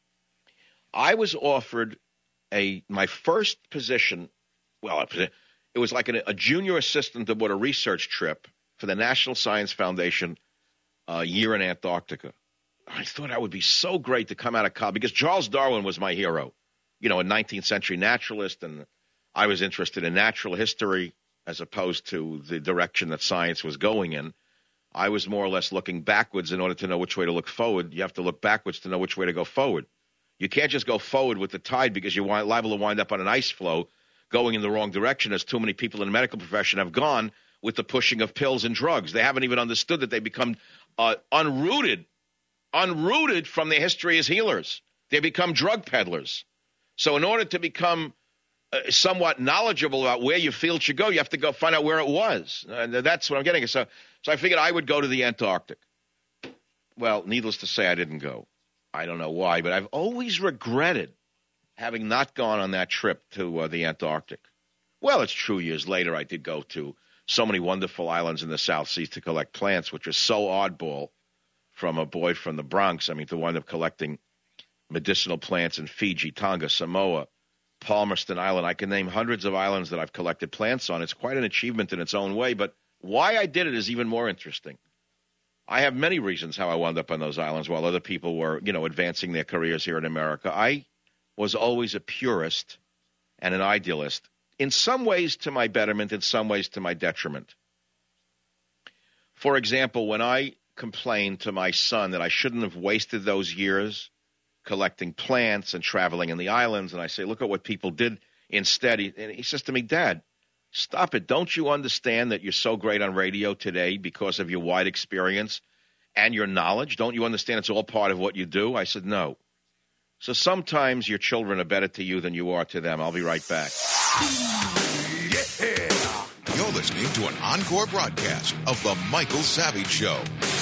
D: I was offered a my first position, well, it was like a, a junior assistant aboard a research trip for the National Science Foundation uh, year in Antarctica. I thought that would be so great to come out of college, because Charles Darwin was my hero. You know, a nineteenth century naturalist, and I was interested in natural history as opposed to the direction that science was going in. I was more or less looking backwards in order to know which way to look forward. You have to look backwards to know which way to go forward. You can't just go forward with the tide, because you're liable to wind up on an ice floe going in the wrong direction, as too many people in the medical profession have gone with the pushing of pills and drugs. They haven't even understood that they become uh, unrooted, unrooted from their history as healers. They become drug peddlers. So in order to become uh, somewhat knowledgeable about where your field should go, you have to go find out where it was. And that's what I'm getting at. So, so I figured I would go to the Antarctic. Well, needless to say, I didn't go. I don't know why, but I've always regretted having not gone on that trip to uh, the Antarctic. Well, it's true. Years later, I did go to so many wonderful islands in the South Seas to collect plants, which is so oddball from a boy from the Bronx. I mean, to wind up collecting medicinal plants in Fiji, Tonga, Samoa, Palmerston Island. I can name hundreds of islands that I've collected plants on. It's quite an achievement in its own way, but why I did it is even more interesting. I have many reasons how I wound up on those islands while other people were, you know, advancing their careers here in America. I was always a purist and an idealist, in some ways to my betterment, in some ways to my detriment. For example, when I complained to my son that I shouldn't have wasted those years collecting plants and traveling in the islands, and I say, look at what people did instead, he, and he says to me, Dad, stop it. Don't you understand that you're so great on radio today because of your wide experience and your knowledge? Don't you understand it's all part of what you do? I said, no. So sometimes your children are better to you than you are to them. I'll be right back.
A: Yeah. You're listening to an encore broadcast of The Michael Savage Show.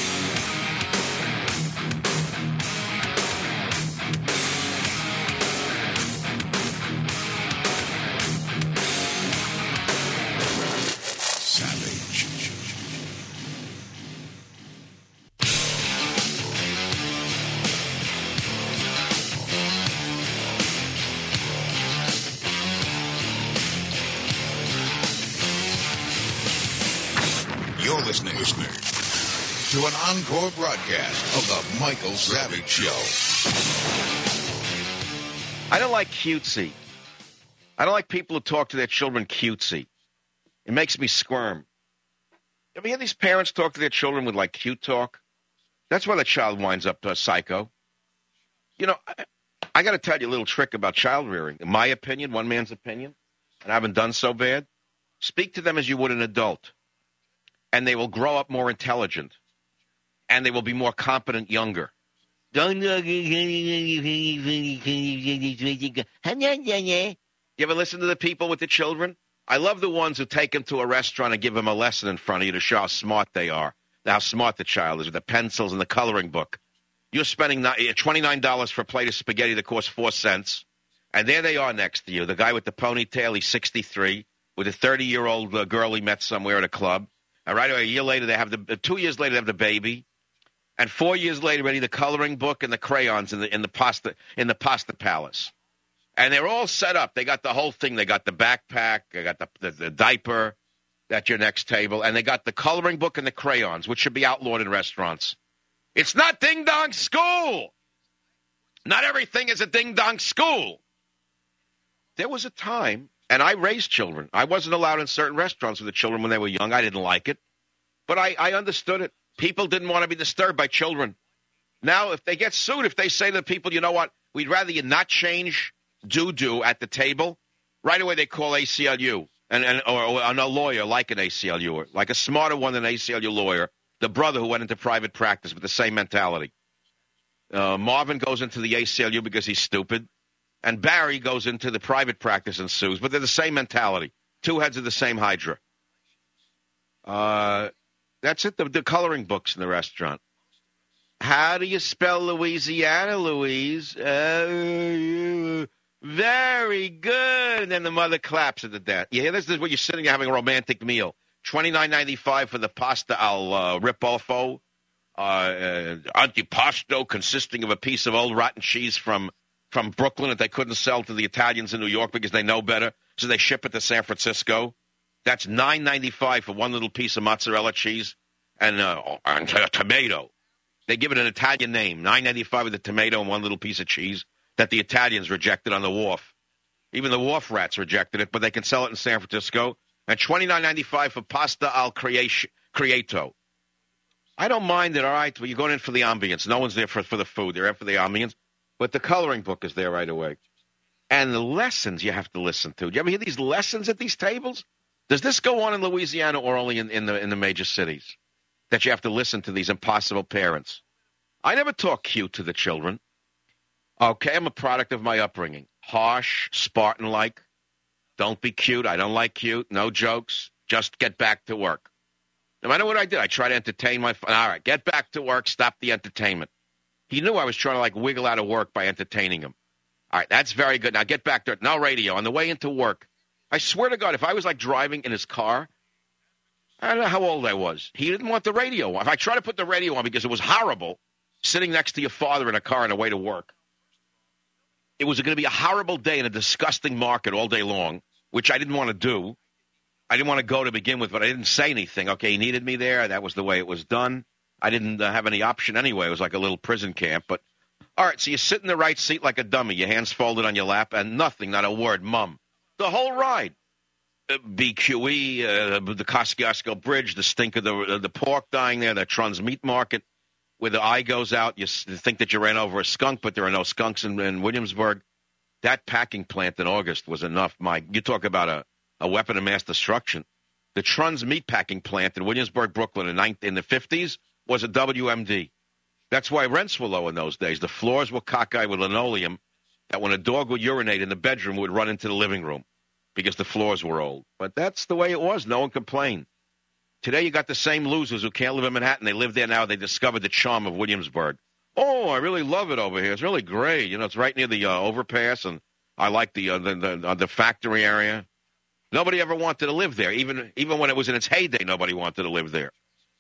A: You're listening, listening to an encore broadcast of The Michael Savage Show.
D: I don't like cutesy. I don't like people who talk to their children cutesy. It makes me squirm. You ever hear these parents talk to their children with, like, cute talk? That's why the child winds up uh, psycho. You know, I, I got to tell you a little trick about child rearing. In my opinion, one man's opinion, and I haven't done so bad, speak to them as you would an adult. And they will grow up more intelligent. And they will be more competent younger. You ever listen to the people with the children? I love the ones who take them to a restaurant and give them a lesson in front of you to show how smart they are, how smart the child is with the pencils and the coloring book. You're spending twenty-nine dollars for a plate of spaghetti that costs four cents. And there they are next to you. The guy with the ponytail, he's sixty-three, with a thirty-year-old uh, girl he met somewhere at a club. And right away, a year later, they have the two years later they have the baby, and four years later, ready the coloring book and the crayons in the in the pasta in the pasta palace, and they're all set up. They got the whole thing. They got the backpack. They got the, the the diaper at your next table, and they got the coloring book and the crayons, which should be outlawed in restaurants. It's not ding dong school. Not everything is a ding dong school. There was a time. And I raised children. I wasn't allowed in certain restaurants with the children when they were young. I didn't like it. But I, I understood it. People didn't want to be disturbed by children. Now, if they get sued, if they say to the people, you know what, we'd rather you not change doo-doo at the table, right away they call A C L U and, and or, or a lawyer like an A C L U, like a smarter one than an A C L U lawyer, the brother who went into private practice with the same mentality. Uh, Marvin goes into the A C L U because he's stupid. And Barry goes into the private practice and sues, but they're the same mentality. Two heads of the same hydra. Uh, that's it, the, the coloring books in the restaurant. How do you spell Louisiana, Louise? Uh, very good. And then the mother claps at the dad. You hear this? This is where you're sitting having a romantic meal. twenty-nine ninety-five for the pasta al uh, ripolfo. Uh, uh, antipasto consisting of a piece of old rotten cheese from... from Brooklyn that they couldn't sell to the Italians in New York because they know better, so they ship it to San Francisco. That's nine ninety-five for one little piece of mozzarella cheese and, uh, and a tomato. They give it an Italian name, nine ninety-five with a tomato and one little piece of cheese that the Italians rejected on the wharf. Even the wharf rats rejected it, but they can sell it in San Francisco. And twenty-nine ninety-five for pasta al Creato. I don't mind it, all right, but you're going in for the ambience. No one's there for, for the food. They're in for the ambience. But the coloring book is there right away. And the lessons you have to listen to. Do you ever hear these lessons at these tables? Does this go on in Louisiana or only in, in the in the major cities? That you have to listen to these impossible parents. I never talk cute to the children. Okay, I'm a product of my upbringing. Harsh, Spartan-like. Don't be cute. I don't like cute. No jokes. Just get back to work. No matter what I did, I tried to entertain my – all right, get back to work. Stop the entertainment. He knew I was trying to, like, wiggle out of work by entertaining him. All right, that's very good. Now get back to it. No radio. On the way into work, I swear to God, if I was, like, driving in his car, I don't know how old I was. He didn't want the radio on. If I tried to put the radio on because it was horrible, sitting next to your father in a car on the way to work, it was going to be a horrible day in a disgusting market all day long, which I didn't want to do. I didn't want to go to begin with, but I didn't say anything. Okay, he needed me there. That was the way it was done. I didn't uh, have any option anyway. It was like a little prison camp. But, all right, so you sit in the right seat like a dummy, your hands folded on your lap, and nothing, not a word, mum. The whole ride. Uh, B Q E, uh, the Kosciuszko Bridge, the stink of the, uh, the pork dying there, the Trun's Meat Market, where the eye goes out. You think that you ran over a skunk, but there are no skunks in, in Williamsburg. That packing plant in August was enough. My, you talk about a, a weapon of mass destruction. The Trun's meat packing plant in Williamsburg, Brooklyn in, ninth, in the fifties was a W M D. That's why rents were low in those days. The floors were cockeyed with linoleum that when a dog would urinate in the bedroom, would run into the living room because the floors were old. But that's the way it was. No one complained. Today you got the same losers who can't live in Manhattan. They live there now. They discovered the charm of Williamsburg. Oh, I really love it over here. It's really great. You know, it's right near the uh, overpass, and I like the, uh, the, the, uh, the factory area. Nobody ever wanted to live there. Even even when it was in its heyday, nobody wanted to live there.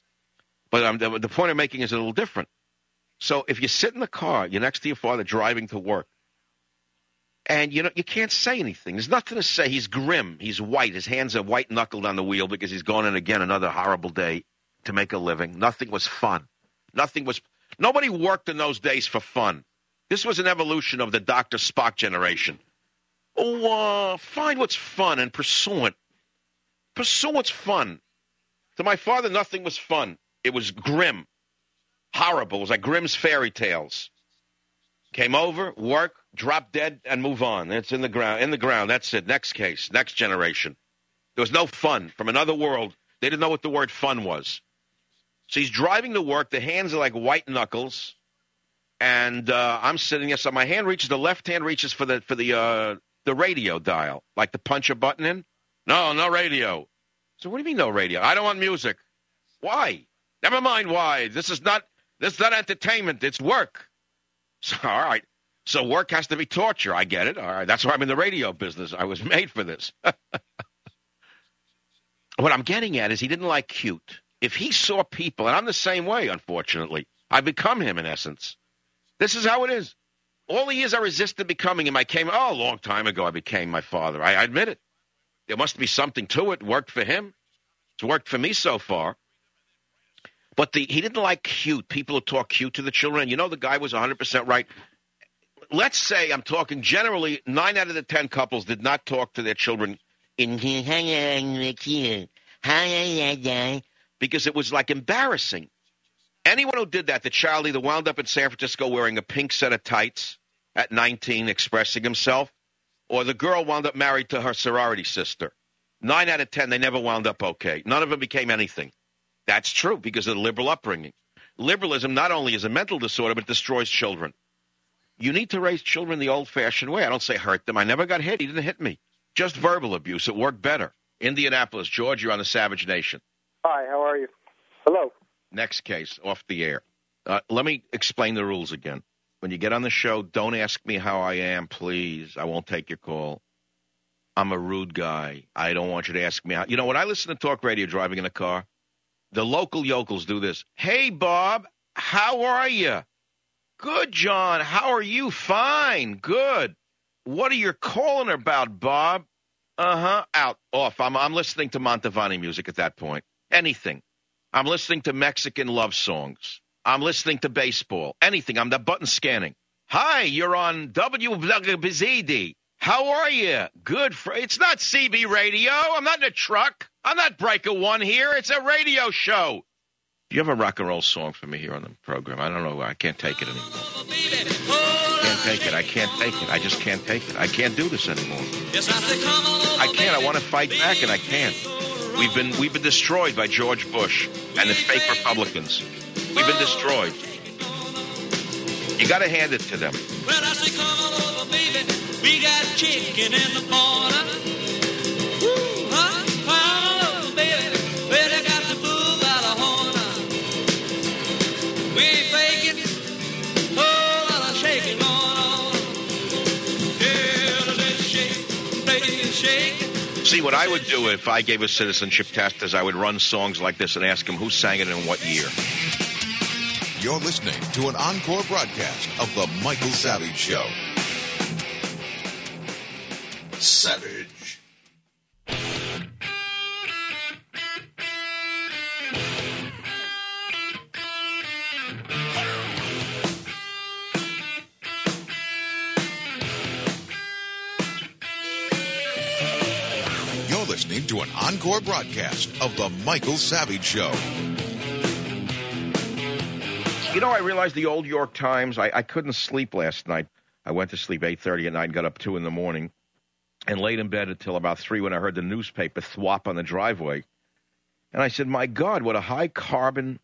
D: But um, the, the point I'm making is a little different. So if you sit in the car, you're next to your father driving to work, and you know you can't say anything. There's nothing to say. He's grim. He's white. His hands are white-knuckled on the wheel because he's going in again another horrible day to make a living. Nothing was fun. Nothing was – nobody worked in those days for fun. This was an evolution of the Doctor Spock generation. Oh, uh, find what's fun and pursue it. Pursue what's fun. To my father, nothing was fun. It was grim, horrible. It was like Grimm's fairy tales. Came over, work, drop dead, and move on. It's in the ground. In the ground. That's it. Next case. Next generation. There was no fun. From another world. They didn't know what the word fun was. So he's driving to work. The hands are like white knuckles, and uh, I'm sitting there. So my hand reaches. The left hand reaches for the for the. Uh, The radio dial, like to punch a button in? No, no radio. So what do you mean no radio? I don't want music. Why? Never mind why. This is not this is not entertainment. It's work. So, all right. So work has to be torture. I get it. All right. That's why I'm in the radio business. I was made for this. What I'm getting at is he didn't like cute. If he saw people, and I'm the same way, unfortunately, I become him in essence. This is how it is. All the years I resisted becoming him, I came, oh, a long time ago I became my father. I, I admit it. There must be something to it. It worked for him. It's worked for me so far. But the, he didn't like cute. People who talk cute to the children. You know, the guy was one hundred percent right. Let's say I'm talking generally, nine out of the ten couples did not talk to their children in because it was like embarrassing. Anyone who did that, the child either wound up in San Francisco wearing a pink set of tights at nineteen expressing himself, or the girl wound up married to her sorority sister. Nine out of ten, they never wound up okay. None of them became anything. That's true because of the liberal upbringing. Liberalism not only is a mental disorder, but destroys children. You need to raise children the old-fashioned way. I don't say hurt them. I never got hit. He didn't hit me. Just verbal abuse. It worked better. Indianapolis, George, you're on the Savage Nation.
F: Hi, how are you? Hello.
D: Next case, off the air. Uh, let me explain the rules again. When you get on the show, don't ask me how I am, please. I won't take your call. I'm a rude guy. I don't want you to ask me how. You know, when I listen to talk radio driving in a car, the local yokels do this. Hey, Bob, how are you? Good, John. How are you? Fine. Good. What are you calling about, Bob? Uh-huh. Out. Off. I'm, I'm listening to Mantovani music at that point. Anything. I'm listening to Mexican love songs. I'm listening to baseball. Anything. I'm the button scanning. Hi, you're on W B Z D. How are you? Good. For, it's not C B radio. I'm not in a truck. I'm not Breaker One here. It's a radio show. Do you have a rock and roll song for me here on the program? I don't know. I can't take it anymore. I can't take it. I can't take it. I just can't take it. I can't do this anymore. I can't. I want to fight back, and I can't. We've been we've been destroyed by George Bush and the fake Republicans. We've been destroyed. You got to hand it to them.
J: Well, I say, come on over, baby. We got chicken in the corner.
D: See, what I would do if I gave a citizenship test is I would run songs like this and ask them who sang it and what year.
A: You're listening to an encore broadcast of The Michael Savage Show. Savage. You're listening to an encore broadcast of The Michael Savage Show.
D: You know, I realized the old York Times, I, I couldn't sleep last night. I went to sleep eight thirty at night and got up two in the morning and laid in bed until about three when I heard the newspaper thwop on the driveway. And I said, my God, what a high-carbon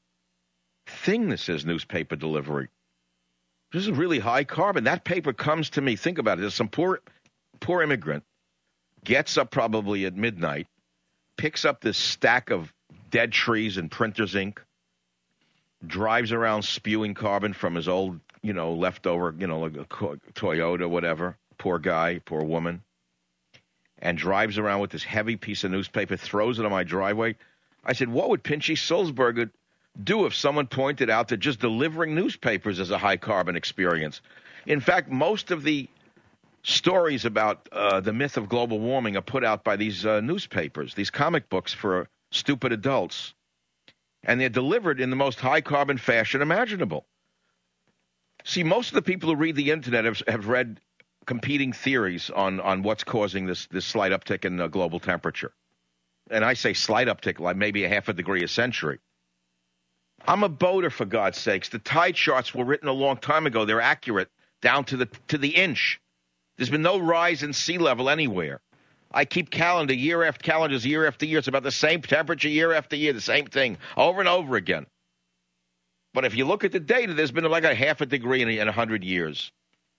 D: thing this is, newspaper delivery. This is really high carbon. That paper comes to me. Think about it. There's some poor, poor immigrant, gets up probably at midnight, picks up this stack of dead trees and printer's ink, drives around spewing carbon from his old, you know, leftover, you know, like a Toyota, whatever, poor guy, poor woman, and drives around with this heavy piece of newspaper, throws it on my driveway. I said, what would Pinchy Sulzberger do if someone pointed out that just delivering newspapers is a high-carbon experience? In fact, most of the stories about uh, the myth of global warming are put out by these uh, newspapers, these comic books for stupid adults. And they're delivered in the most high-carbon fashion imaginable. See, most of the people who read the Internet have, have read competing theories on, on what's causing this, this slight uptick in uh, global temperature. And I say slight uptick, like maybe a half a degree a century. I'm a boater, for God's sakes. The tide charts were written a long time ago. They're accurate down to the to the inch. There's been no rise in sea level anywhere. I keep calendar year after calendars, year after year. It's about the same temperature year after year, the same thing, over and over again. But if you look at the data, there's been like a half a degree in a, in a hundred years.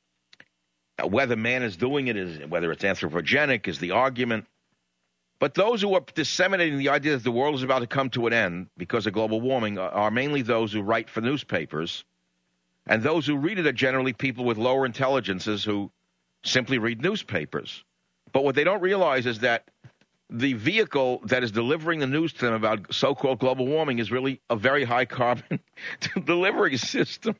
D: Now, whether man is doing it, is whether it's anthropogenic, is the argument. But those who are disseminating the idea that the world is about to come to an end because of global warming are mainly those who write for newspapers. And those who read it are generally people with lower intelligences who simply read newspapers. But what they don't realize is that the vehicle that is delivering the news to them about so-called global warming is really a very high-carbon delivery system.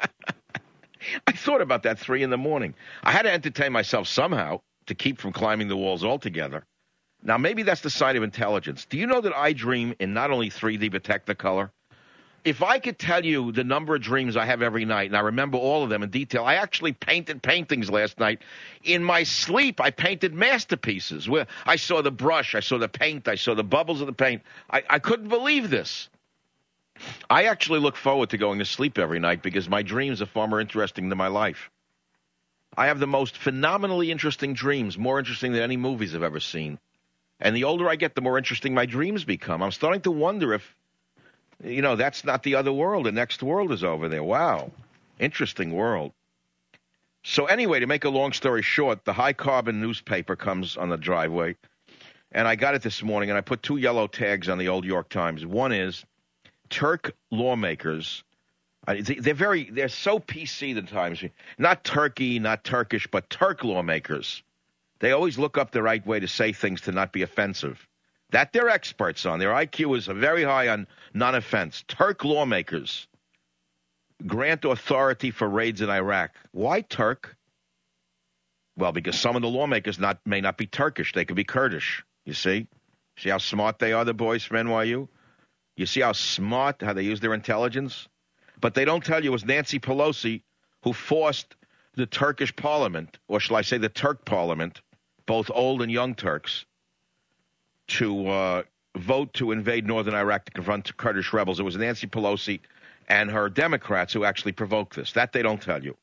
D: I thought about that three in the morning. I had to entertain myself somehow to keep from climbing the walls altogether. Now, maybe that's the sign of intelligence. Do you know that I dream in not only three D but Technicolor? If I could tell you the number of dreams I have every night, and I remember all of them in detail, I actually painted paintings last night. In my sleep, I painted masterpieces where I saw the brush, I saw the paint, I saw the bubbles of the paint. I, I couldn't believe this. I actually look forward to going to sleep every night because my dreams are far more interesting than my life. I have the most phenomenally interesting dreams, more interesting than any movies I've ever seen. And the older I get, the more interesting my dreams become. I'm starting to wonder if, you know, that's not the other world. The next world is over there. Wow. Interesting world. So anyway, to make a long story short, the high-carbon newspaper comes on the driveway. And I got it this morning, and I put two yellow tags on the old York Times. One is Turk lawmakers. Uh, they're very, they're so P C the Times. Not Turkey, not Turkish, but Turk lawmakers. They always look up the right way to say things to not be offensive. That they're experts on. Their I Q is very high on non-offense. Turk lawmakers grant authority for raids in Iraq. Why Turk? Well, because some of the lawmakers not may not be Turkish. They could be Kurdish. You see? See how smart they are, the boys from N Y U? You see how smart, how they use their intelligence? But they don't tell you it was Nancy Pelosi who forced the Turkish parliament, or shall I say the Turk parliament, both old and young Turks, to uh, vote to invade northern Iraq to confront Kurdish rebels. It was Nancy Pelosi and her Democrats who actually provoked this. That they don't tell you.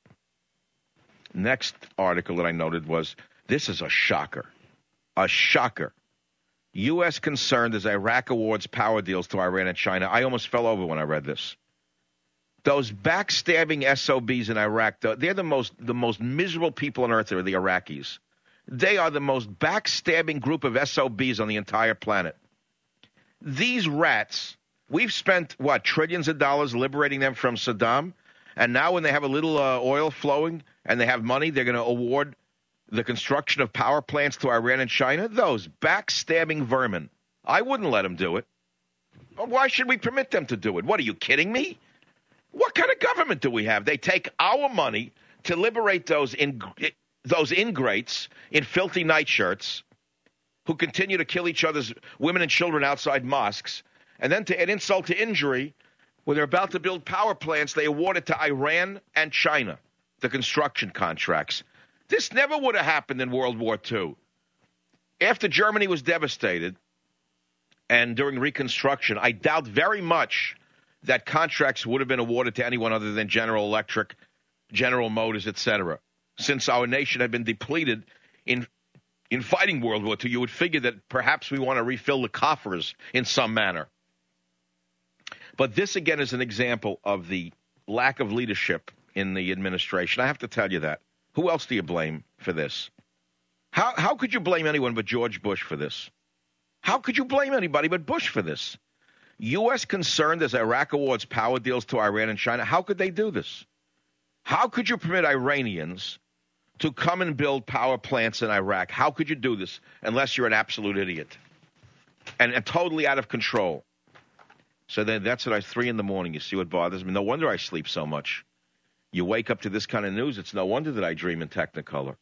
D: Next article that I noted was, this is a shocker. A shocker. U S concerned as Iraq awards power deals to Iran and China. I almost fell over when I read this. Those backstabbing S O Bs in Iraq, they're the most the most miserable people on earth, are the Iraqis. They are the most backstabbing group of S O Bs on the entire planet. These rats, we've spent, what, trillions of dollars liberating them from Saddam, and now when they have a little uh, oil flowing and they have money, they're going to award the construction of power plants to Iran and China, those backstabbing vermin. I wouldn't let them do it. Why should we permit them to do it? What, are you kidding me? What kind of government do we have? They take our money to liberate those in, those ingrates in filthy nightshirts who continue to kill each other's women and children outside mosques, and then to add insult to injury, when they're about to build power plants, they award it to Iran and China, the construction contracts. This never would have happened in World War Two. After Germany was devastated, and during Reconstruction, I doubt very much that contracts would have been awarded to anyone other than General Electric, General Motors, et cetera. Since our nation had been depleted in in fighting World War Two, you would figure that perhaps we want to refill the coffers in some manner. But this, again, is an example of the lack of leadership in the administration. I have to tell you that. Who else do you blame for this? How how could you blame anyone but George Bush for this? How could you blame anybody but Bush for this? U S concerned as Iraq awards power deals to Iran and China. How could they do this? How could you permit Iranians to come and build power plants in Iraq? How could you do this unless you're an absolute idiot and, and totally out of control? So then that's at three in the morning. You see what bothers me? No wonder I sleep so much. You wake up to this kind of news. It's no wonder that I dream in Technicolor.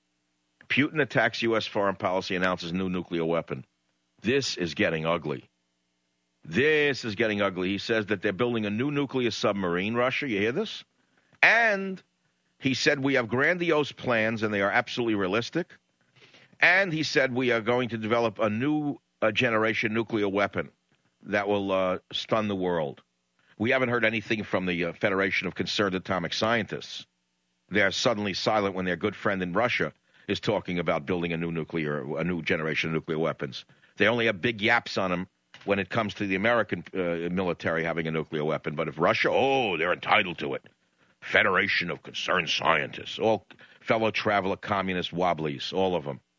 D: Putin attacks U S foreign policy, announces new nuclear weapon. This is getting ugly. This is getting ugly. He says that they're building a new nuclear submarine, Russia. You hear this? And he said we have grandiose plans, and they are absolutely realistic. And he said we are going to develop a new uh, generation nuclear weapon that will uh, stun the world. We haven't heard anything from the uh, Federation of Concerned Atomic Scientists. They're suddenly silent when their good friend in Russia is talking about building a new nuclear, a new generation of nuclear weapons. They only have big yaps on them when it comes to the American uh, military having a nuclear weapon. But if Russia, oh, they're entitled to it. Federation of Concerned Scientists, all fellow traveler communist wobblies, all of them.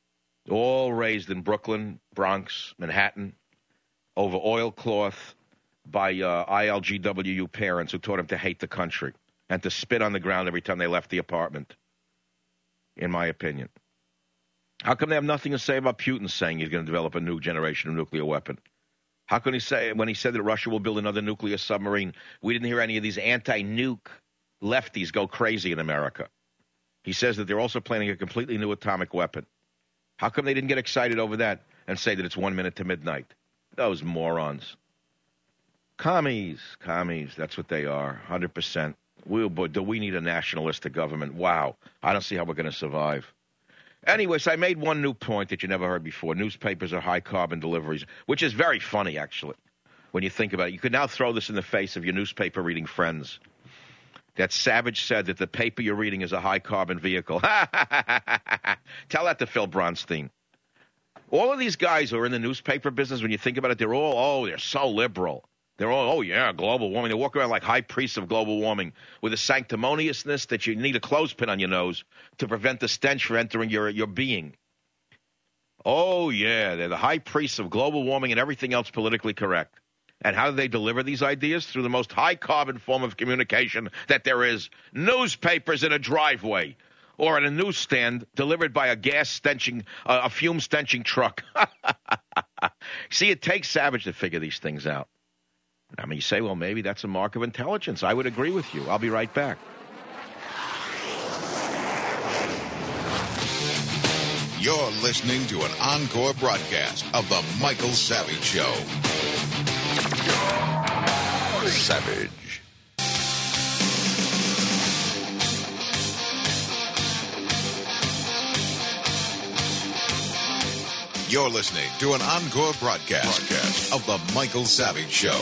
D: All raised in Brooklyn, Bronx, Manhattan, over oilcloth by uh, I L G W U parents who taught them to hate the country and to spit on the ground every time they left the apartment, in my opinion. How come they have nothing to say about Putin saying he's going to develop a new generation of nuclear weapon? How can he say, when he said that Russia will build another nuclear submarine, we didn't hear any of these anti-nuke lefties go crazy in America? He says that they're also planning a completely new atomic weapon. How come they didn't get excited over that and say that it's one minute to midnight? Those morons. Commies, commies, that's what they are, one hundred percent. We, but do we need a nationalistic government? Wow, I don't see how we're going to survive. Anyways, I made one new point that you never heard before. Newspapers are high-carbon deliveries, which is very funny, actually, when you think about it. You could now throw this in the face of your newspaper-reading friends. That Savage said that the paper you're reading is a high-carbon vehicle. Tell that to Phil Bronstein. All of these guys who are in the newspaper business, when you think about it, they're all, oh, they're so liberal. They're all, oh, yeah, global warming. They walk around like high priests of global warming with a sanctimoniousness that you need a clothespin on your nose to prevent the stench from entering your, your being. Oh, yeah, they're the high priests of global warming and everything else politically correct. And how do they deliver these ideas? Through the most high-carbon form of communication that there is, newspapers in a driveway or at a newsstand delivered by a gas-stenching, uh, a fume-stenching truck. See, it takes Savage to figure these things out. I mean, you say, well, maybe that's a mark of intelligence. I would agree with you. I'll be right back.
A: You're listening to an encore broadcast of The Michael Savage Show. Savage. You're listening to an encore broadcast, broadcast of The Michael Savage Show.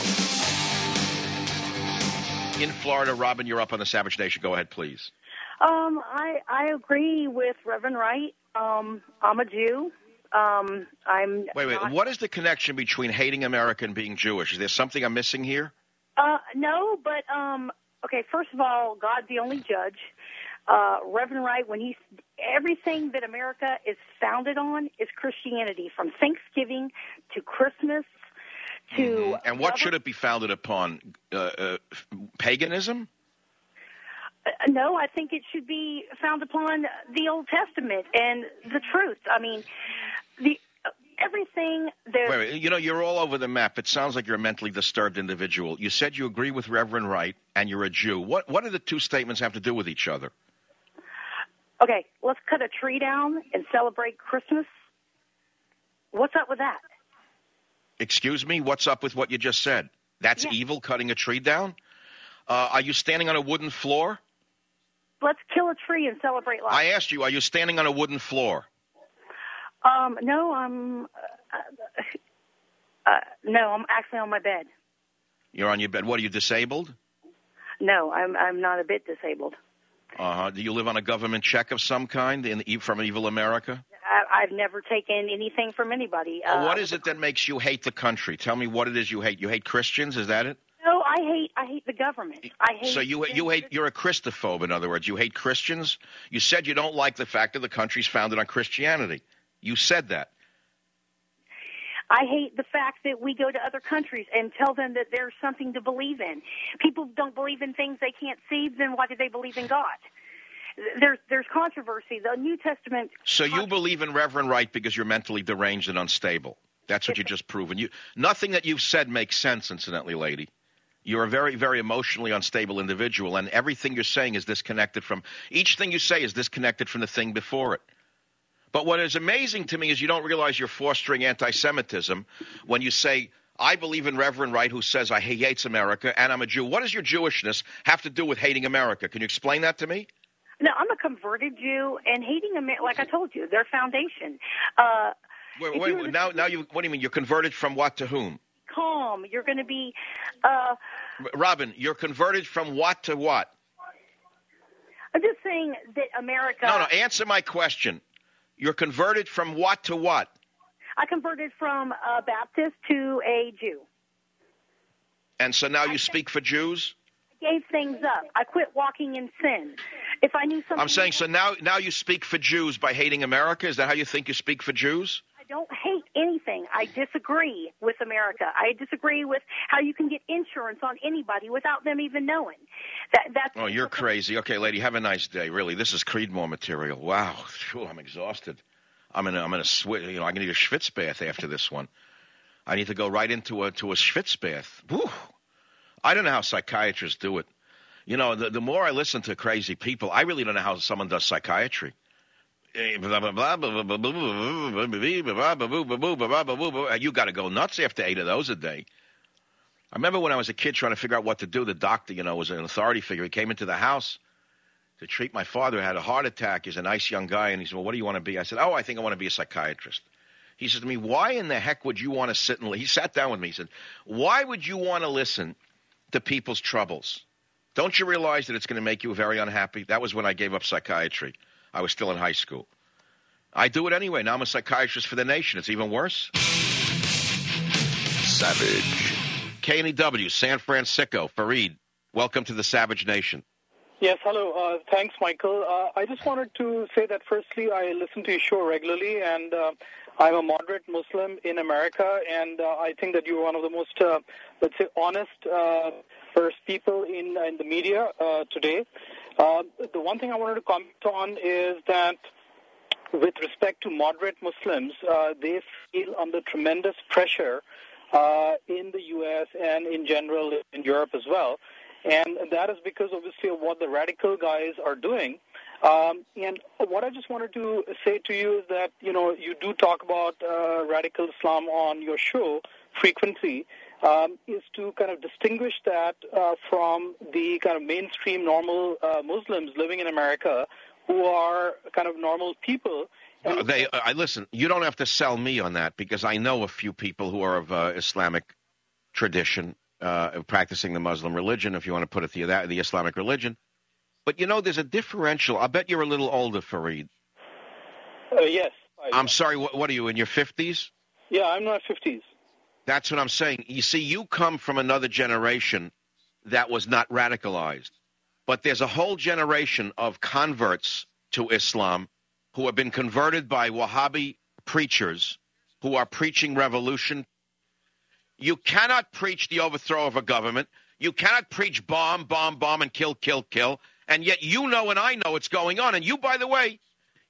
D: In Florida, Robin, you're up on the Savage Nation. Go ahead, please.
J: Um, I, I agree with Reverend Wright. Um, I'm a Jew. Um, I'm
D: wait, wait.
J: Not...
D: What is the connection between hating America and being Jewish? Is there something I'm missing here?
J: Uh, no, but um, okay. First of all, God's the only judge. Uh, Reverend Wright, when he's everything that America is founded on is Christianity, from Thanksgiving to Christmas to.
D: Mm-hmm. And what should it be founded upon? Uh, uh, paganism?
J: Uh, no, I think it should be found upon the Old Testament and the truth. I mean, the uh, everything there.
D: Wait, wait, you know, you're all over the map. It sounds like you're a mentally disturbed individual. You said you agree with Reverend Wright and you're a Jew. What what do the two statements have to do with each other?
J: Okay, let's cut a tree down and celebrate Christmas. What's up with that?
D: Excuse me? What's up with what you just said? That's
J: yeah.
D: evil, cutting a tree down? Uh, are you standing on a wooden floor?
J: Let's kill a tree and celebrate life.
D: I asked you, are you standing on a wooden floor?
J: Um, no, I'm. Uh, uh, no, I'm actually on my bed.
D: You're on your bed. What, are you disabled?
J: No, I'm. I'm not a bit disabled.
D: Uh-huh. Do you live on a government check of some kind in, from Evil America?
J: I, I've never taken anything from anybody. Uh,
D: what is it that makes you hate the country? Tell me what it is you hate. You hate Christians? Is that it?
J: No, I hate. I hate the government. I hate.
D: So you you hate. You're a Christophobe, in other words. You hate Christians. You said you don't like the fact that the country's founded on Christianity. You said that.
J: I hate the fact that we go to other countries and tell them that there's something to believe in. People don't believe in things they can't see, then why do they believe in God? There's there's controversy. The New Testament...
D: So you believe in Reverend Wright because you're mentally deranged and unstable. That's what you just proven. You Nothing that you've said makes sense, incidentally, lady. You're a very, very emotionally unstable individual, and everything you're saying is disconnected from... Each thing you say is disconnected from the thing before it. But what is amazing to me is you don't realize you're fostering anti-Semitism when you say, I believe in Reverend Wright who says I he hates America and I'm a Jew. What does your Jewishness have to do with hating America? Can you explain that to me?
J: No, I'm a converted Jew, and hating America, like I told you, their foundation. Uh,
D: wait, wait, wait now, now you, what do you mean? You're converted from what to whom?
J: Calm. You're going to be... Uh,
D: Robin, you're converted from what to what?
J: I'm just saying that America...
D: No, no, answer my question. You're converted from what to what?
J: I converted from a Baptist to a Jew.
D: And so now you
J: I
D: speak for Jews?
J: I gave things up. I quit walking in sin. If I knew something...
D: I'm saying, so now, now you speak for Jews by hating America? Is that how you think you speak for Jews?
J: I don't hate anything. I disagree with America. I disagree with how you can get insurance on anybody without them even knowing. That, that's
D: oh, you're crazy. Okay, lady, have a nice day. Really, this is Creedmoor material. Wow, Phew, I'm exhausted. I'm in a, I'm in a sweat. You know, I'm gonna need a schwitz bath after this one. I need to go right into a to a schwitz bath. Whew. I don't know how psychiatrists do it. You know, the, the more I listen to crazy people, I really don't know how someone does psychiatry. You got to go nuts after eight of those a day. I remember when I was a kid trying to figure out what to do. The doctor, you know, was an authority figure. He came into the house to treat my father who had a heart attack. He's a nice young guy. And he said, well, what do you want to be? I said, oh, I think I want to be a psychiatrist. He said to me, why in the heck would you want to sit and – he sat down with me. He said, why would you want to listen to people's troubles? Don't you realize that it's going to make you very unhappy? That was when I gave up psychiatry. I was still in high school. I do it anyway. Now I'm a psychiatrist for the nation. It's even worse.
B: Savage.
D: K N E W, San Francisco. Fareed, welcome to the Savage Nation.
K: Yes, hello. Uh, thanks, Michael. Uh, I just wanted to say that, firstly, I listen to your show regularly, and uh, I'm a moderate Muslim in America, and uh, I think that you're one of the most, uh, let's say, honest uh, first people in, in the media uh, today. Uh, the one thing I wanted to comment on is that with respect to moderate Muslims, uh, they feel under tremendous pressure uh, in the U S and in general in Europe as well. And that is because, obviously, of what the radical guys are doing. Um, and what I just wanted to say to you is that, you know, you do talk about uh, radical Islam on your show frequently, um, is to kind of distinguish that uh, from the kind of mainstream normal uh, Muslims living in America who are kind of normal people.
D: No, they, I listen, you don't have to sell me on that because I know a few people who are of uh, Islamic tradition, uh, practicing the Muslim religion, if you want to put it the, that, the Islamic religion. But, you know, there's a differential. I bet you're a little older, Fareed.
K: Uh, yes. I,
D: I'm sorry, what, what are you, in your fifties?
K: Yeah, I'm in my fifties.
D: That's what I'm saying. You see, you come from another generation that was not radicalized. But there's a whole generation of converts to Islam who have been converted by Wahhabi preachers who are preaching revolution. You cannot preach the overthrow of a government. You cannot preach bomb, bomb, bomb, and kill, kill, kill, And yet you know and I know it's going on. And you, by the way,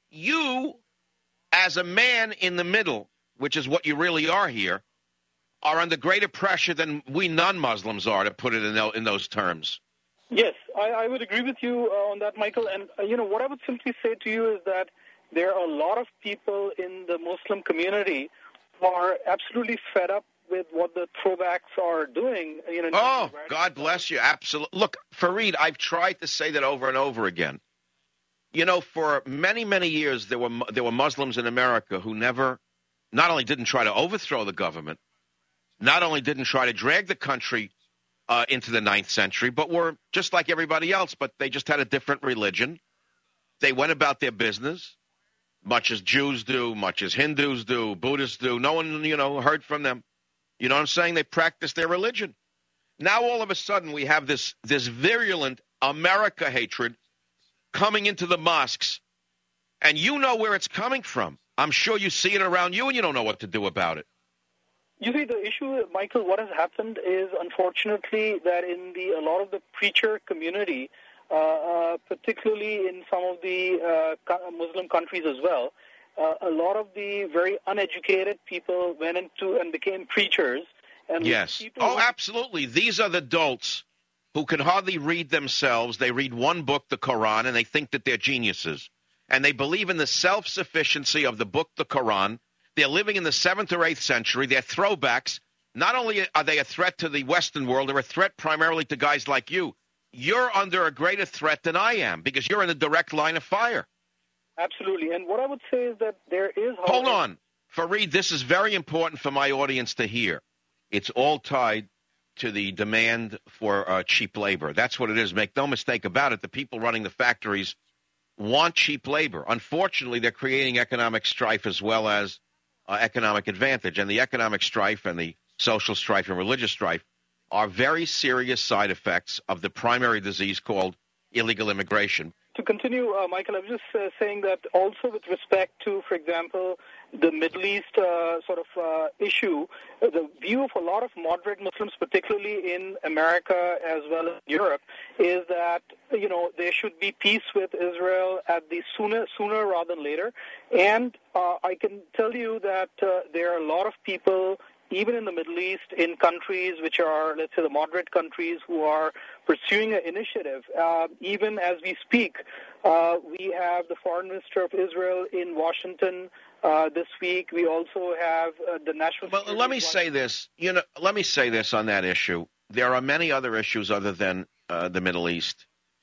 D: you, as a man in the middle, which is what you really are here, are under greater pressure than we non-Muslims are, to put it in, the, in those terms.
K: Yes, I, I would agree with you uh, on that, Michael. And, uh, you know, what I would simply say to you is that there are a lot of people in the Muslim community who are absolutely fed up with what the throwbacks are doing. You know,
D: oh, God bless you. Absolutely. Look, Fareed, I've tried to say that over and over again. You know, for many, many years, there were there were Muslims in America who never, not only didn't try to overthrow the government, not only didn't try to drag the country uh, into the ninth century, but were just like everybody else, but they just had a different religion. They went about their business, much as Jews do, much as Hindus do, Buddhists do. No one, you know, heard from them. You know what I'm saying? They practiced their religion. Now, all of a sudden, we have this this virulent America hatred coming into the mosques, and you know where it's coming from. I'm sure you see it around you, and you don't know what to do about it.
K: You see, the issue, Michael, what has happened is, unfortunately, that in the a lot of the preacher community, uh, uh, particularly in some of the uh, Muslim countries as well, uh, a lot of the very uneducated people went into and became preachers. And
D: yes. Oh, absolutely. These are the dolts who can hardly read themselves. They read one book, the Quran, and they think that they're geniuses. And they believe in the self-sufficiency of the book, the Quran. They're living in the seventh or eighth century. They're throwbacks. Not only are they a threat to the Western world, they're a threat primarily to guys like you. You're under a greater threat than I am because you're in the direct line of fire.
K: Absolutely. And what I would say is that there is... However,
D: Hold on. Fareed, this is very important for my audience to hear. It's all tied to the demand for uh, cheap labor. That's what it is. Make no mistake about it. The people running the factories want cheap labor. Unfortunately, they're creating economic strife as well as uh, economic advantage. And the economic strife and the social strife and religious strife are very serious side effects of the primary disease called illegal immigration.
K: To continue, uh, Michael, I was just uh, saying that also with respect to, for example, the Middle East uh, sort of uh, issue, uh, the view of a lot of moderate Muslims, particularly in America as well as Europe, is that, you know, there should be peace with Israel at the sooner, sooner rather than later. And uh, I can tell you that uh, there are a lot of people, even in the Middle East, in countries which are, let's say, the moderate countries who are pursuing an initiative. Uh, even as we speak, uh, we have the Foreign Minister of Israel in Washington uh, this week. We also have uh, the National...
D: Well, let me say this. You know, let me say this on that issue. There are many other issues other than uh, the Middle East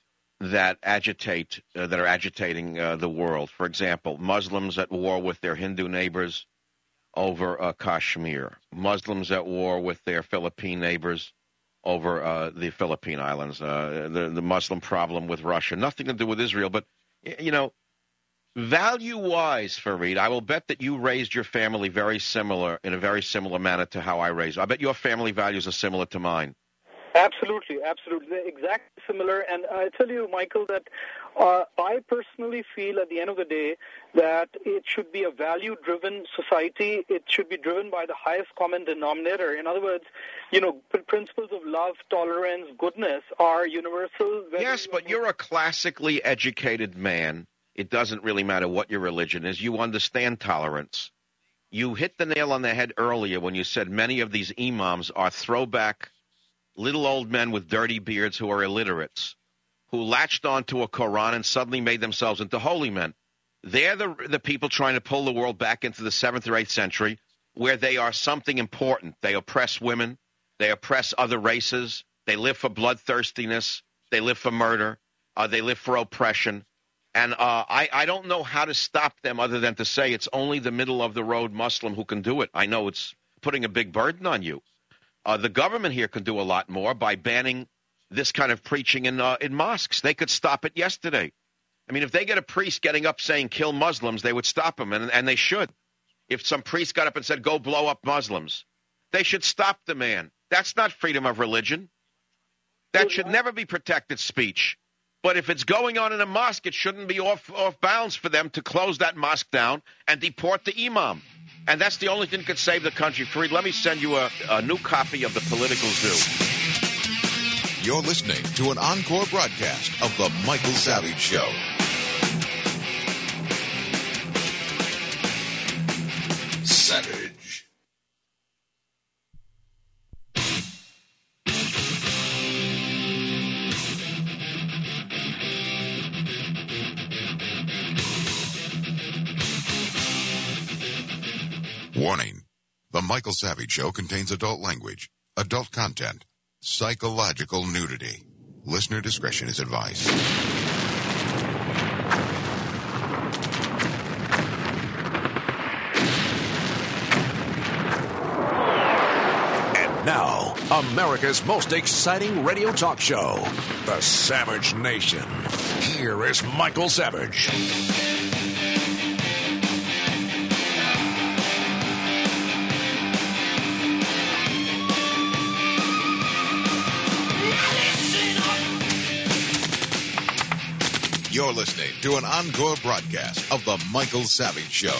D: that agitate, uh, that are agitating uh, the world. For example, Muslims at war with their Hindu neighbors over uh, Kashmir, Muslims at war with their Philippine neighbors over uh, the Philippine Islands, uh, the, the Muslim problem with Russia, nothing to do with Israel. But, you know, value-wise, Fareed, I will bet that you raised your family very similar, in a very similar manner to how I raised. I bet your family values are similar to mine.
K: Absolutely, absolutely. They're exactly similar. And I tell you, Michael, that uh, I personally feel at the end of the day that it should be a value-driven society. It should be driven by the highest common denominator. In other words, you know, principles of love, tolerance, goodness are universal.
D: Yes, but you're a classically educated man. It doesn't really matter what your religion is. You understand tolerance. You hit the nail on the head earlier when you said many of these imams are throwback little old men with dirty beards who are illiterates, who latched onto a Quran and suddenly made themselves into holy men. They're the, the people trying to pull the world back into the seventh or eighth century where they are something important. They oppress women. They oppress other races. They live for bloodthirstiness. They live for murder. Uh, they live for oppression. And uh, I, I don't know how to stop them other than to say it's only the middle-of-the-road Muslim who can do it. I know it's putting a big burden on you. Uh, the government here can do a lot more by banning this kind of preaching in uh, in mosques. They could stop it yesterday. I mean, if they get a priest getting up saying kill Muslims, they would stop him, and, and they should. If some priest got up and said go blow up Muslims, they should stop the man. That's not freedom of religion. That should never be protected speech. But if it's going on in a mosque, it shouldn't be off, off bounds for them to close that mosque down and deport the imam. And that's the only thing that could save the country. Fareed, let me send you a, a new copy of The Political Zoo.
A: You're listening to an encore broadcast of The Michael Savage Show. Savage. Warning. The Michael Savage Show contains adult language, adult content, psychological nudity. Listener discretion is advised.
B: And now, America's most exciting radio talk show, The Savage Nation. Here is Michael Savage.
A: You're listening to an encore broadcast of The Michael Savage Show.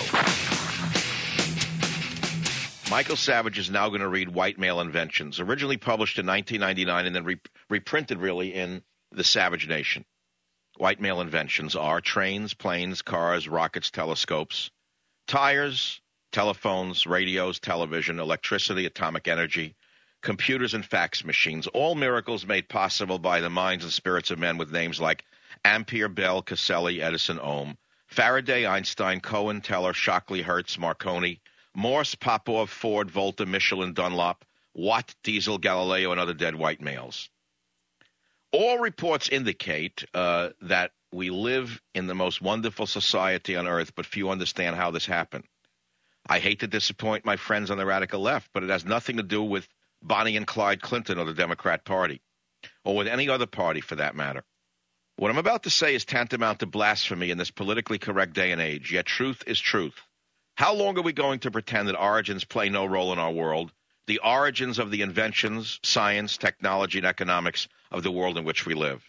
D: Michael Savage is now going to read White Male Inventions, originally published in nineteen ninety-nine and then re- reprinted really in The Savage Nation. White Male Inventions are trains, planes, cars, rockets, telescopes, tires, telephones, radios, television, electricity, atomic energy, computers, and fax machines, all miracles made possible by the minds and spirits of men with names like Ampere, Bell, Caselli, Edison, Ohm, Faraday, Einstein, Cohen, Teller, Shockley, Hertz, Marconi, Morse, Popov, Ford, Volta, Michelin, Dunlop, Watt, Diesel, Galileo, and other dead white males. All reports indicate uh, that we live in the most wonderful society on earth, but few understand how this happened. I hate to disappoint my friends on the radical left, but it has nothing to do with Bonnie and Clyde Clinton or the Democrat Party, or with any other party for that matter. What I'm about to say is tantamount to blasphemy in this politically correct day and age, yet truth is truth. How long are we going to pretend that origins play no role in our world, the origins of the inventions, science, technology, and economics of the world in which we live?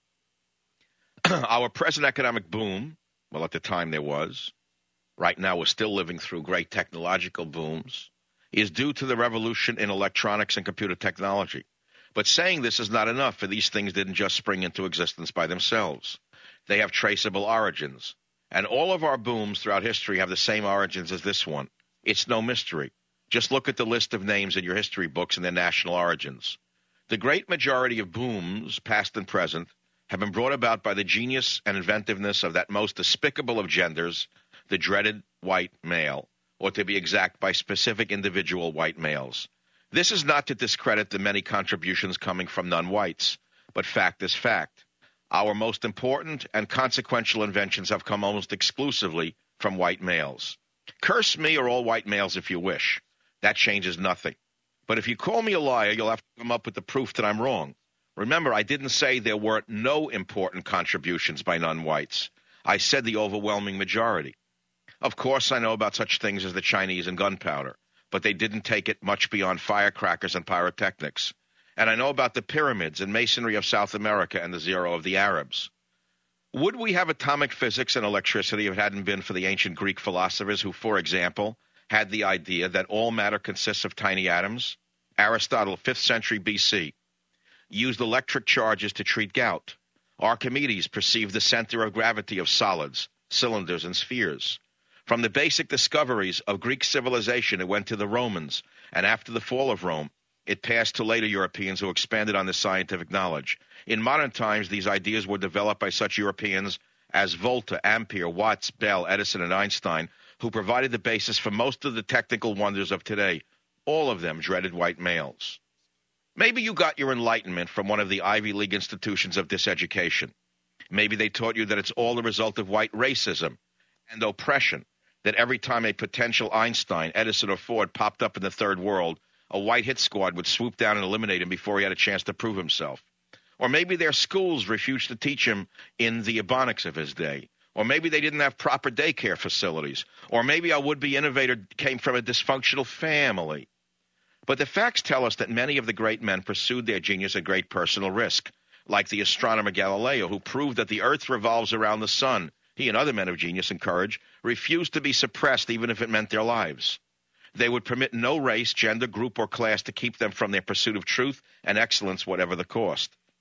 D: Our present economic boom, well, at the time there was, right now we're still living through great technological booms, is due to the revolution in electronics and computer technology. But saying this is not enough, for these things didn't just spring into existence by themselves. They have traceable origins. And all of our booms throughout history have the same origins as this one. It's no mystery. Just look at the list of names in your history books and their national origins. The great majority of booms, past and present, have been brought about by the genius and inventiveness of that most despicable of genders, the dreaded white male, or to be exact, by specific individual white males. This is not to discredit the many contributions coming from non-whites, but fact is fact. Our most important and consequential inventions have come almost exclusively from white males. Curse me or all white males if you wish. That changes nothing. But if you call me a liar, you'll have to come up with the proof that I'm wrong. Remember, I didn't say there weren't no important contributions by non-whites. I said the overwhelming majority. Of course, I know about such things as the Chinese and gunpowder, but they didn't take it much beyond firecrackers and pyrotechnics. And I know about the pyramids and masonry of South America and the zero of the Arabs. Would we have atomic physics and electricity if it hadn't been for the ancient Greek philosophers who, for example, had the idea that all matter consists of tiny atoms? Aristotle, fifth century B C, used electric charges to treat gout. Archimedes perceived the center of gravity of solids, cylinders, and spheres. From the basic discoveries of Greek civilization, it went to the Romans, and after the fall of Rome, it passed to later Europeans who expanded on this scientific knowledge. In modern times, these ideas were developed by such Europeans as Volta, Ampere, Watts, Bell, Edison, and Einstein, who provided the basis for most of the technical wonders of today, all of them dreaded white males. Maybe you got your enlightenment from one of the Ivy League institutions of diseducation. Maybe they taught you that it's all the result of white racism and oppression, that every time a potential Einstein, Edison, or Ford popped up in the third world, a white hit squad would swoop down and eliminate him before he had a chance to prove himself. Or maybe their schools refused to teach him in the Ebonics of his day. Or maybe they didn't have proper daycare facilities. Or maybe our would-be innovator came from a dysfunctional family. But the facts tell us that many of the great men pursued their genius at great personal risk, like the astronomer Galileo, who proved that the earth revolves around the sun. He and other men of genius and courage refused to be suppressed even if it meant their lives. They would permit no race, gender, group, or class to keep them from their pursuit of truth and excellence, whatever the cost.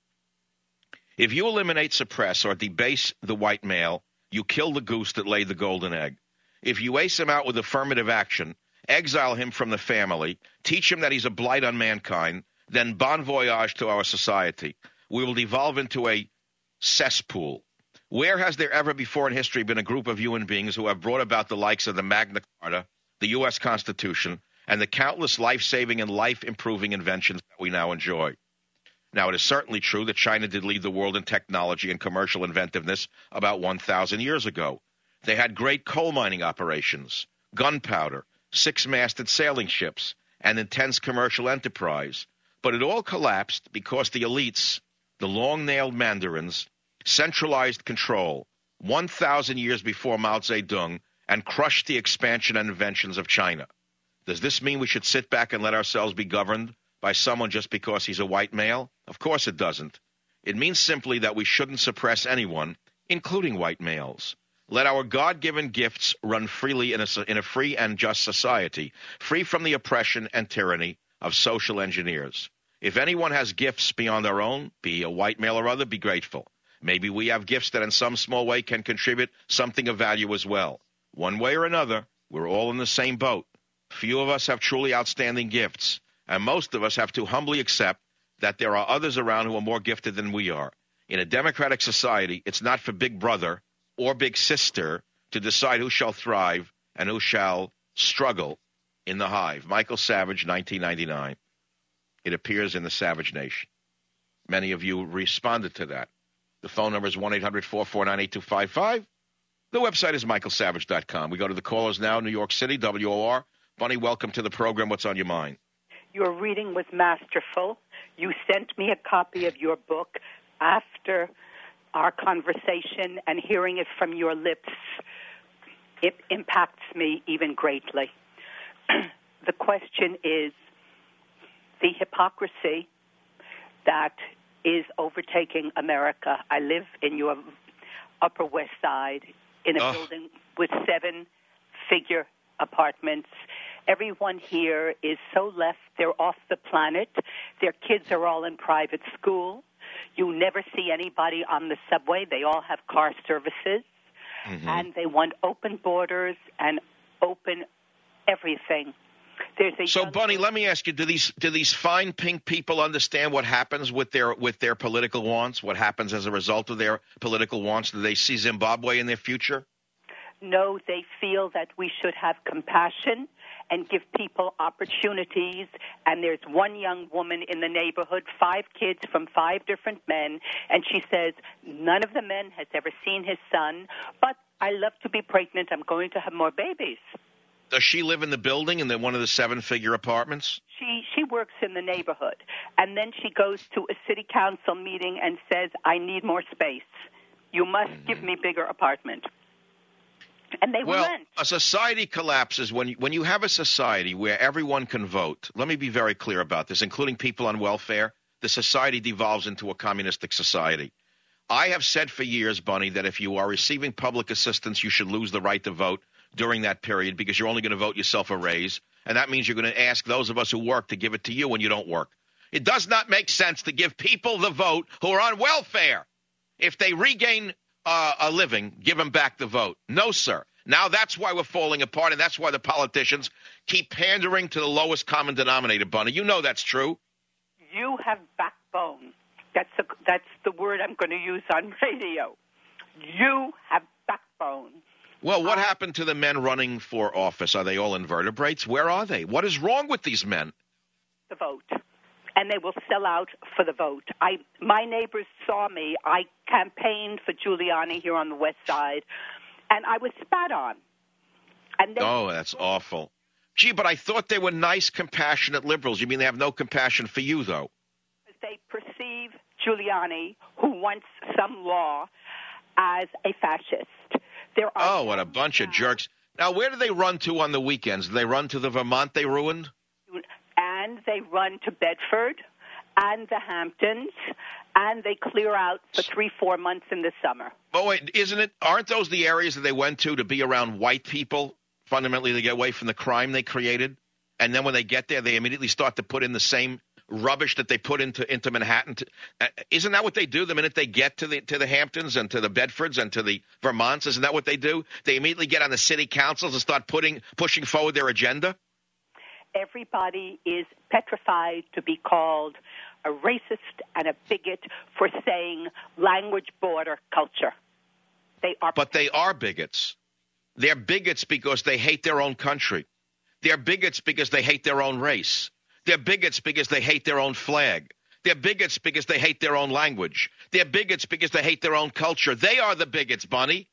D: If you eliminate, suppress, or debase the white male, you kill the goose that laid the golden egg. If you ace him out with affirmative action, exile him from the family, teach him that he's a blight on mankind, then bon voyage to our society. We will devolve into a cesspool. Where has there ever before in history been a group of human beings who have brought about the likes of the Magna Carta, the U S Constitution, and the countless life-saving and life-improving inventions that we now enjoy? Now, it is certainly true that China did lead the world in technology and commercial inventiveness about one thousand years ago. They had great coal mining operations, gunpowder, six-masted sailing ships, and intense commercial enterprise. But it all collapsed because the elites, the long-nailed mandarins, centralized control one thousand years before Mao Zedong and crushed the expansion and inventions of China. Does this mean we should sit back and let ourselves be governed by someone just because he's a white male? Of course it doesn't. It means simply that we shouldn't suppress anyone, including white males. Let our God-given gifts run freely in a, in a free and just society, free from the oppression and tyranny of social engineers. If anyone has gifts beyond our own, be a white male or other, be grateful. Maybe we have gifts that in some small way can contribute something of value as well. One way or another, we're all in the same boat. Few of us have truly outstanding gifts, and most of us have to humbly accept that there are others around who are more gifted than we are. In a democratic society, it's not for Big Brother or Big Sister to decide who shall thrive and who shall struggle in the hive. Michael Savage, nineteen ninety-nine. It appears in the Savage Nation. Many of you responded to that. The phone number is one eight hundred four four nine eight two five five. The website is michael savage dot com. We go to the callers now, New York City, W O R. Bunny, welcome to the program. What's on your mind?
L: Your reading was masterful. You sent me a copy of your book after our conversation, and hearing it from your lips, it impacts me even greatly. The question is the hypocrisy that is overtaking America. I live in your Upper West Side in a oh. building with seven-figure apartments. Everyone here is so left. They're off the planet. Their kids are all in private school. You never see anybody on the subway. They all have car services. Mm-hmm. And they want open borders and open everything. There's a
D: so, Bunny, let me ask you: Do these do these fine pink people understand what happens with their with their political wants? What happens as a result of their political wants? Do they see Zimbabwe in their future?
L: No, they feel that we should have compassion and give people opportunities. And there's one young woman in the neighborhood, five kids from five different men, and she says, none of the men has ever seen his son, but I love to be pregnant. I'm going to have more babies.
D: Does she live in the building in the, one of the seven-figure apartments?
L: She she works in the neighborhood, and then she goes to a city council meeting and says, I need more space. You must mm-hmm. give me bigger apartment. And they
D: well,
L: relent.
D: A society collapses when you, when you have a society where everyone can vote. Let me be very clear about this, including people on welfare. The society devolves into a communistic society. I have said for years, Bunny, that if you are receiving public assistance, you should lose the right to vote during that period because you're only going to vote yourself a raise, and that means you're going to ask those of us who work to give it to you when you don't work. It does not make sense to give people the vote who are on welfare. If they regain uh, a living, give them back the vote. No, sir. Now that's why we're falling apart, and that's why the politicians keep pandering to the lowest common denominator, Bunny. You know that's true.
L: You have backbone. That's a, that's the word I'm going to use on radio. You have backbone.
D: Well, what um, happened to the men running for office? Are they all invertebrates? Where are they? What is wrong with these men?
L: The vote. And they will sell out for the vote. I, my neighbors saw me. I campaigned for Giuliani here on the West Side, and I was spat on. And they,
D: oh, that's awful. Gee, but I thought they were nice, compassionate liberals. You mean they have no compassion for you, though?
L: They perceive Giuliani, who wants some law, as a fascist. There are
D: oh, what a bunch now. of jerks. Now, where do they run to on the weekends? Do they run to the Vermont they ruined?
L: And they run to Bedford and the Hamptons, and they clear out for three, four months in the summer.
D: But wait, isn't it? Aren't those the areas that they went to to be around white people, fundamentally to get away from the crime they created? And then when they get there, they immediately start to put in the same rubbish that they put into into Manhattan. To, uh, isn't that what they do the minute they get to the to the Hamptons and to the Bedfords and to the Vermonts? Isn't that what they do? They immediately get on the city councils and start putting pushing forward their agenda?
L: Everybody is petrified to be called a racist and a bigot for saying language border culture. They are,
D: but they are bigots. They're bigots because they hate their own country. They're bigots because they hate their own race. They're bigots because they hate their own flag. They're bigots because they hate their own language. They're bigots because they hate their own culture. They are the bigots, Bunny.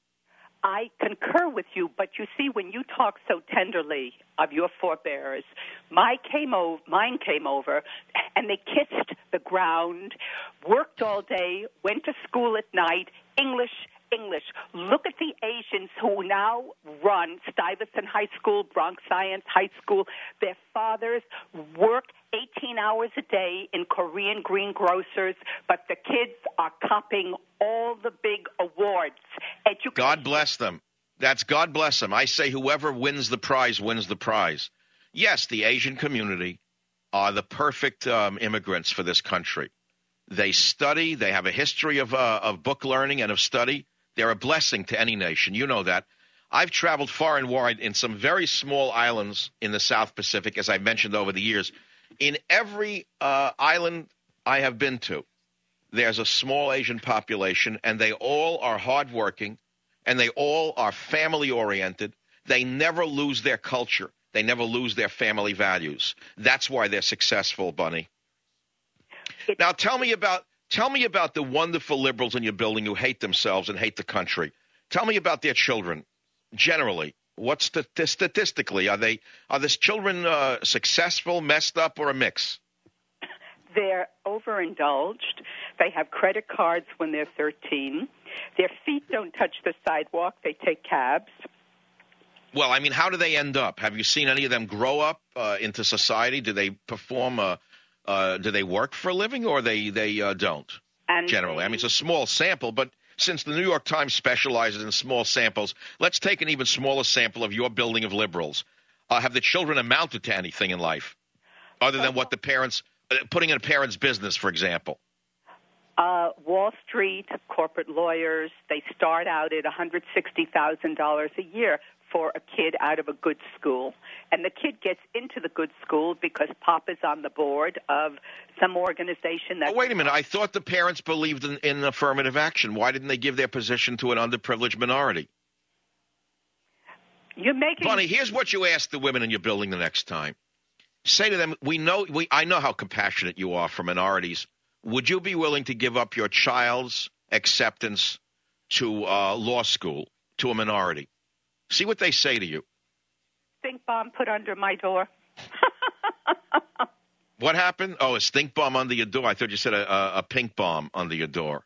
L: I concur with you, but you see, when you talk so tenderly of your forebears, my came over, mine came over, and they kissed the ground, worked all day, went to school at night, English, English. Look at the Asians who now run Stuyvesant High School, Bronx Science High School. Their fathers work eighteen hours a day in Korean greengrocers, but the kids are copping all the big awards. Education.
D: God bless them. That's God bless them. I say whoever wins the prize wins the prize. Yes, the Asian community are the perfect um, immigrants for this country. They study. They have a history of uh, of book learning and of study. They're a blessing to any nation. You know that. I've traveled far and wide in some very small islands in the South Pacific, as I've mentioned over the years. In every uh, island I have been to, there's a small Asian population, and they all are hardworking, and they all are family-oriented. They never lose their culture. They never lose their family values. That's why they're successful, Bunny. Now, tell me about tell me about the wonderful liberals in your building who hate themselves and hate the country. Tell me about their children, generally. What's the, statistically, are they are these children uh, successful, messed up, or a mix?
L: They're overindulged. They have credit cards when they're thirteen. Their feet don't touch the sidewalk. They take cabs.
D: Well, I mean, how do they end up? Have you seen any of them grow up uh, into society? Do they perform uh, uh, do they work for a living, or they, they uh, don't,
L: and
D: generally?
L: They,
D: I mean, it's a small sample, but since the New York Times specializes in small samples, let's take an even smaller sample of your building of liberals. Uh, have the children amounted to anything in life other than what the parents uh, – putting in a parent's business, for example?
L: Uh, Wall Street, corporate lawyers, they start out at one hundred sixty thousand dollars a year for a kid out of a good school. And the kid gets into the good school because Pop is on the board of some organization that...
D: Oh, wait a minute. I thought the parents believed in, in affirmative action. Why didn't they give their position to an underprivileged minority?
L: You're making...
D: Bunny, here's what you ask the women in your building the next time. Say to them, we know, we, I know how compassionate you are for minorities. Would you be willing to give up your child's acceptance to uh, law school to a minority? See what they say to you.
L: Stink bomb put under my door.
D: What happened? Oh, a stink bomb under your door. I thought you said a, a, a pink bomb under your door.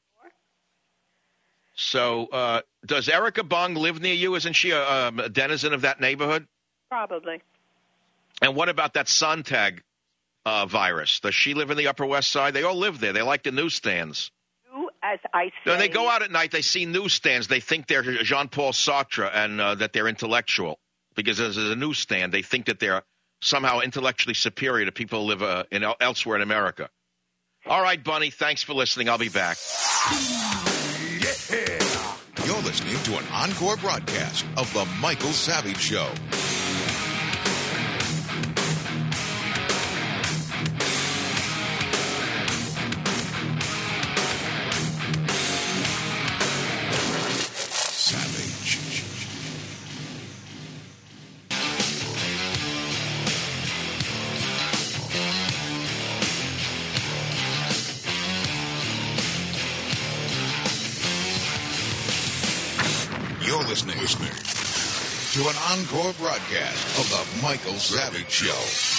D: So uh, does Erica Bong live near you? Isn't she a, a denizen of that neighborhood?
L: Probably.
D: And what about that Sontag uh, virus? Does she live in the Upper West Side? They all live there. They like the newsstands.
L: As I say,
D: when they go out at night, they see newsstands. They think they're Jean-Paul Sartre and uh, that they're intellectual because there's a newsstand. They think that they're somehow intellectually superior to people who live uh, in, elsewhere in America. All right, Bunny, thanks for listening. I'll be back.
A: Yeah. You're listening to an encore broadcast of The Michael Savage Show. You're listening, listening to an encore broadcast of The Michael Savage Show.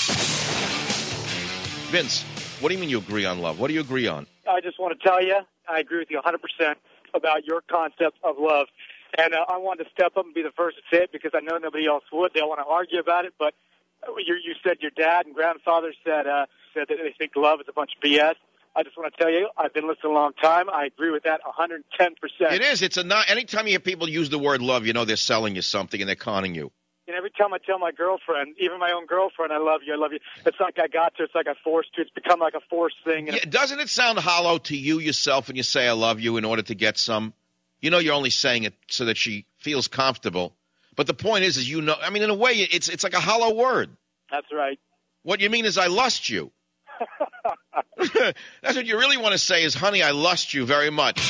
D: Vince, what do you mean you agree on love? What do you agree on?
K: I just want to tell you, I agree with you one hundred percent about your concept of love. And uh, I wanted to step up and be the first to say it because I know nobody else would. They want to argue about it, but you, you said your dad and grandfather said, uh, said that they think love is a bunch of B S. I just want to tell you, I've been listening a long time. I agree with that one hundred ten percent.
D: It is. It's a not. Anytime you hear people use the word love, you know they're selling you something and they're conning you.
M: And every time I tell my girlfriend, even my own girlfriend, I love you, I love you, it's like I got to, it's like I forced to. It's become like a forced thing. And
D: Yeah, doesn't it sound hollow to you yourself when you say I love you in order to get some? You know you're only saying it so that she feels comfortable. But the point is, is you know, I mean, in a way, it's it's like a hollow word.
M: That's right.
D: What you mean is I lust you. That's what you really want to say is, honey, I lust you very much.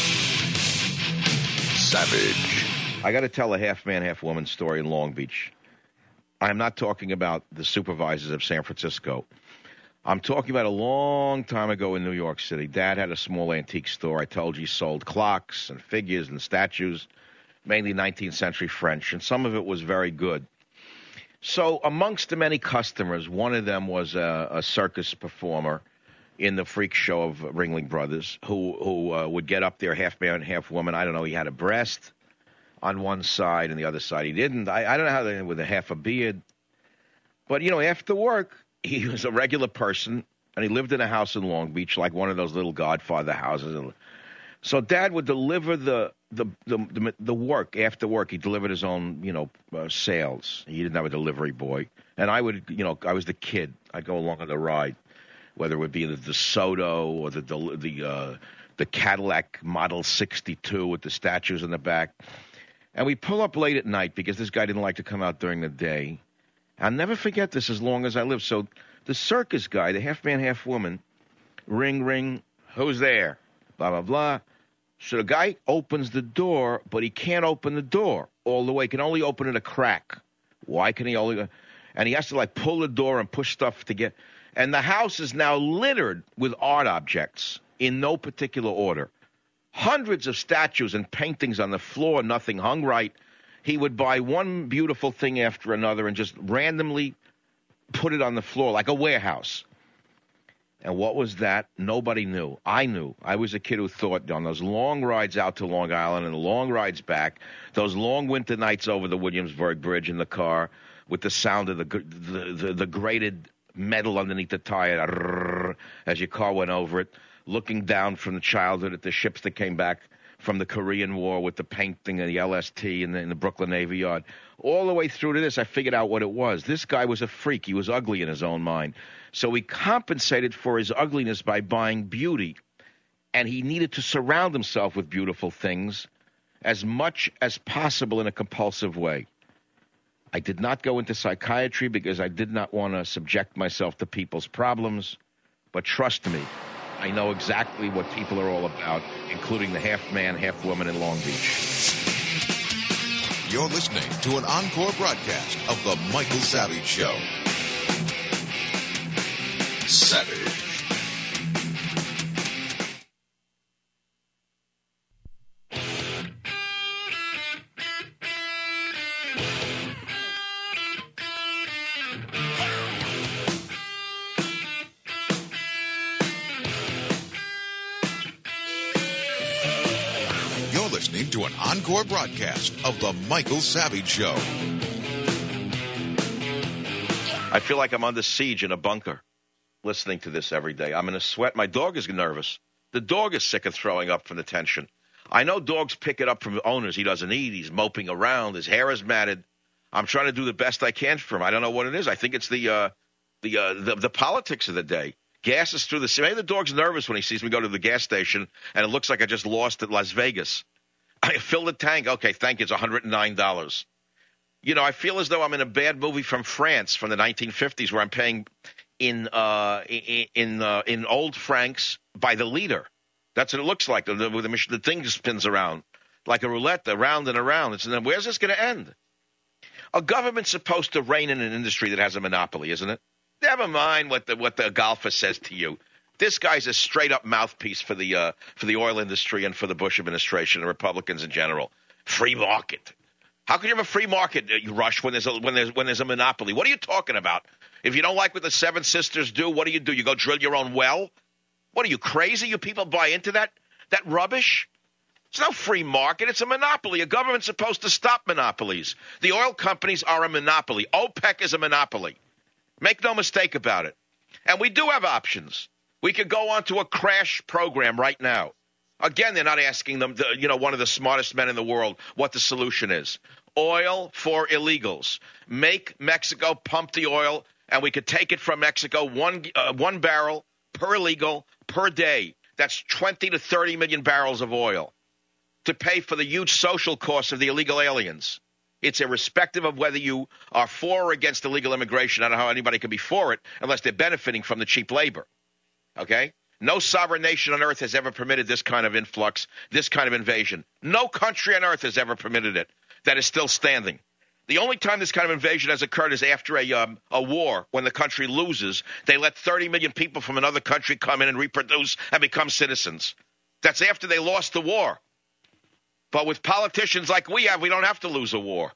B: Savage.
D: I got to tell a half-man, half-woman story in Long Beach. I'm not talking about the supervisors of San Francisco. I'm talking about a long time ago in New York City. Dad had a small antique store. I told you he sold clocks and figures and statues, mainly nineteenth century French, and some of it was very good. So amongst the many customers, one of them was a, a circus performer in the freak show of Ringling Brothers who, who uh, would get up there half man, half woman. I don't know, he had a breast on one side and the other side he didn't. I, I don't know how they, with a half a beard. But, you know, after work, he was a regular person, and he lived in a house in Long Beach, like one of those little Godfather houses. So Dad would deliver the the the, the, the work after work. He delivered his own, you know, uh, sales. He didn't have a delivery boy. And I would, you know, I was the kid. I'd go along on the ride, whether it would be the DeSoto or the the the, uh, the Cadillac Model sixty-two with the statues in the back. And we pull up late at night because this guy didn't like to come out during the day. I'll never forget this as long as I live. So the circus guy, the half-man, half-woman, ring, ring, who's there? Blah, blah, blah. So the guy opens the door, but he can't open the door all the way. He can only open it a crack. Why can he only? And he has to, like, pull the door and push stuff to get. And the house is now littered with art objects in no particular order. Hundreds of statues and paintings on the floor, nothing hung right. He would buy one beautiful thing after another and just randomly put it on the floor like a warehouse. And what was that? Nobody knew. I knew. I was a kid who thought on those long rides out to Long Island and the long rides back, those long winter nights over the Williamsburg Bridge in the car with the sound of the the, the, the grated metal underneath the tire as your car went over it, looking down from the childhood at the ships that came back from the Korean War with the painting of the L S T in the, in the Brooklyn Navy Yard. All the way through to this, I figured out what it was. This guy was a freak. He was ugly in his own mind. So he compensated for his ugliness by buying beauty, and he needed to surround himself with beautiful things as much as possible in a compulsive way. I did not go into psychiatry because I did not want to subject myself to people's problems, but trust me, I know exactly what people are all about, including the half-man, half-woman in Long Beach.
A: You're listening to an encore broadcast of The Michael Savage Show. Savage. To an encore broadcast of The Michael Savage Show.
D: I feel like I'm under siege in a bunker listening to this every day. I'm in a sweat. My dog is nervous. The dog is sick of throwing up from the tension. I know dogs pick it up from owners. He doesn't eat. He's moping around. His hair is matted. I'm trying to do the best I can for him. I don't know what it is. I think it's the uh, the, uh, the the politics of the day. Gas is through the – maybe the dog's nervous when he sees me go to the gas station, and it looks like I just lost at Las Vegas. I fill the tank. Okay, thank you. It's one hundred nine dollars. You know, I feel as though I'm in a bad movie from France from the nineteen fifties where I'm paying in uh, in in, uh, in old francs by the liter. That's what it looks like. The, the, the, the thing spins around like a roulette, around and around. It's, and where's this going to end? A government's supposed to rein in an industry that has a monopoly, isn't it? Never mind what the what the golfer says to you. This guy's a straight-up mouthpiece for the uh, for the oil industry and for the Bush administration and Republicans in general. Free market. How can you have a free market, uh, Rush, when there's a when there's when there's a monopoly? What are you talking about? If you don't like what the Seven Sisters do, what do you do? You go drill your own well? What are you, crazy? You people buy into that that rubbish? It's no free market. It's a monopoly. A government's supposed to stop monopolies. The oil companies are a monopoly. OPEC is a monopoly. Make no mistake about it. And we do have options. We could go on to a crash program right now. Again, they're not asking them, the, you know, one of the smartest men in the world, what the solution is. Oil for illegals. Make Mexico pump the oil, and we could take it from Mexico one uh, one barrel per illegal per day. That's twenty to thirty million barrels of oil to pay for the huge social costs of the illegal aliens. It's irrespective of whether you are for or against illegal immigration. I don't know how anybody can be for it unless they're benefiting from the cheap labor. Okay? No sovereign nation on earth has ever permitted this kind of influx, this kind of invasion. No country on earth has ever permitted it that is still standing. The only time this kind of invasion has occurred is after a um, a war. When the country loses, they let thirty million people from another country come in and reproduce and become citizens. That's after they lost the war. But with politicians like we have, we don't have to lose a war.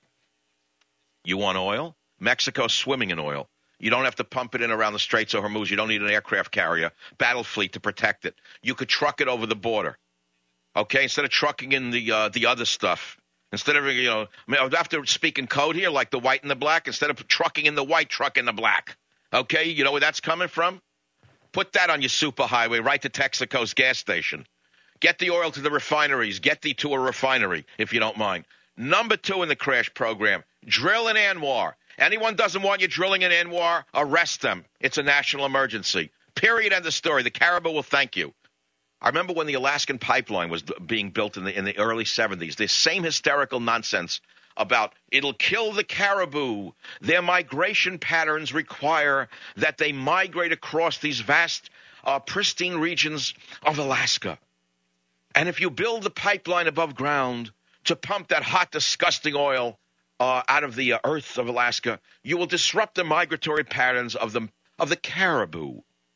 D: You want oil? Mexico's swimming in oil. You don't have to pump it in around the Straits of Hormuz. You don't need an aircraft carrier, battle fleet to protect it. You could truck it over the border. Okay, instead of trucking in the uh, the other stuff. Instead of, you know, I have to speak in code here, like the white and the black. Instead of trucking in the white, truck in the black. Okay, you know where that's coming from? Put that on your superhighway right to Texaco's gas station. Get the oil to the refineries. Get the to a refinery, if you don't mind. Number two in the crash program, drill in Anwar. Anyone doesn't want you drilling in Anwar, arrest them. It's a national emergency. Period, end of story. The caribou will thank you. I remember when the Alaskan pipeline was being built in the in the early seventies, this same hysterical nonsense about it'll kill the caribou. Their migration patterns require that they migrate across these vast, uh, pristine regions of Alaska. And if you build the pipeline above ground to pump that hot, disgusting oil uh, out of the uh, earth of Alaska, you will disrupt the migratory patterns of the, of the caribou.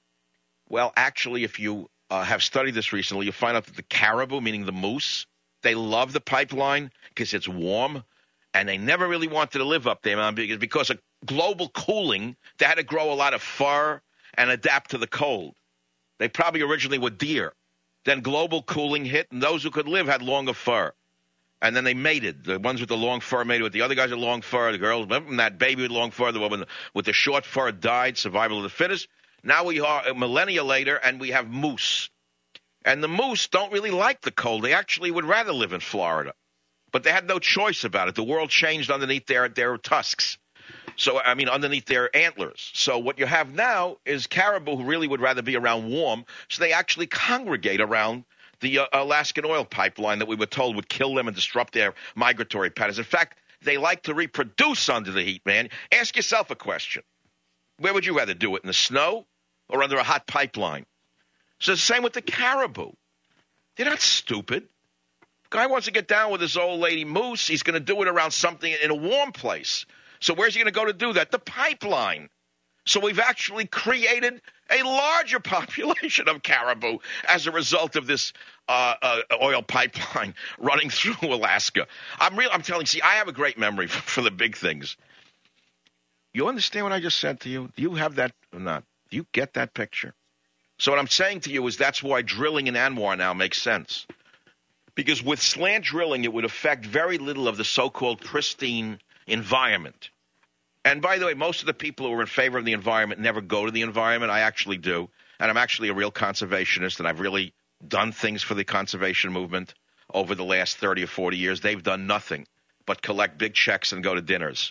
D: Well, actually, if you uh, have studied this recently, you'll find out that the caribou, meaning the moose, they love the pipeline because it's warm, and they never really wanted to live up there, man, because, because of global cooling, they had to grow a lot of fur and adapt to the cold. They probably originally were deer. Then global cooling hit, and those who could live had longer fur. And then they mated. The ones with the long fur mated with the other guys with long fur. The girls, remember that baby with long fur, the woman with the short fur died, survival of the fittest. Now we are a millennia later, and we have moose. And the moose don't really like the cold. They actually would rather live in Florida. But they had no choice about it. The world changed underneath their, their tusks. So, I mean, underneath their antlers. So what you have now is caribou who really would rather be around warm, so they actually congregate around the uh, Alaskan oil pipeline that we were told would kill them and disrupt their migratory patterns. In fact, they like to reproduce under the heat, man. Ask yourself a question. Where would you rather do it, in the snow or under a hot pipeline? So the same with the caribou. They're not stupid. Guy wants to get down with his old lady moose. He's going to do it around something in a warm place. So where's he going to go to do that? The pipeline. So we've actually created a larger population of caribou as a result of this uh, uh, oil pipeline running through Alaska. I'm real. I'm telling you, see, I have a great memory for, for the big things. You understand what I just said to you? Do you have that or not? Do you get that picture? So what I'm saying to you is that's why drilling in Anwar now makes sense. Because with slant drilling, it would affect very little of the so-called pristine environment. And by the way, most of the people who are in favor of the environment never go to the environment. I actually do. And I'm actually a real conservationist, and I've really done things for the conservation movement over the last thirty or forty years. They've done nothing but collect big checks and go to dinners.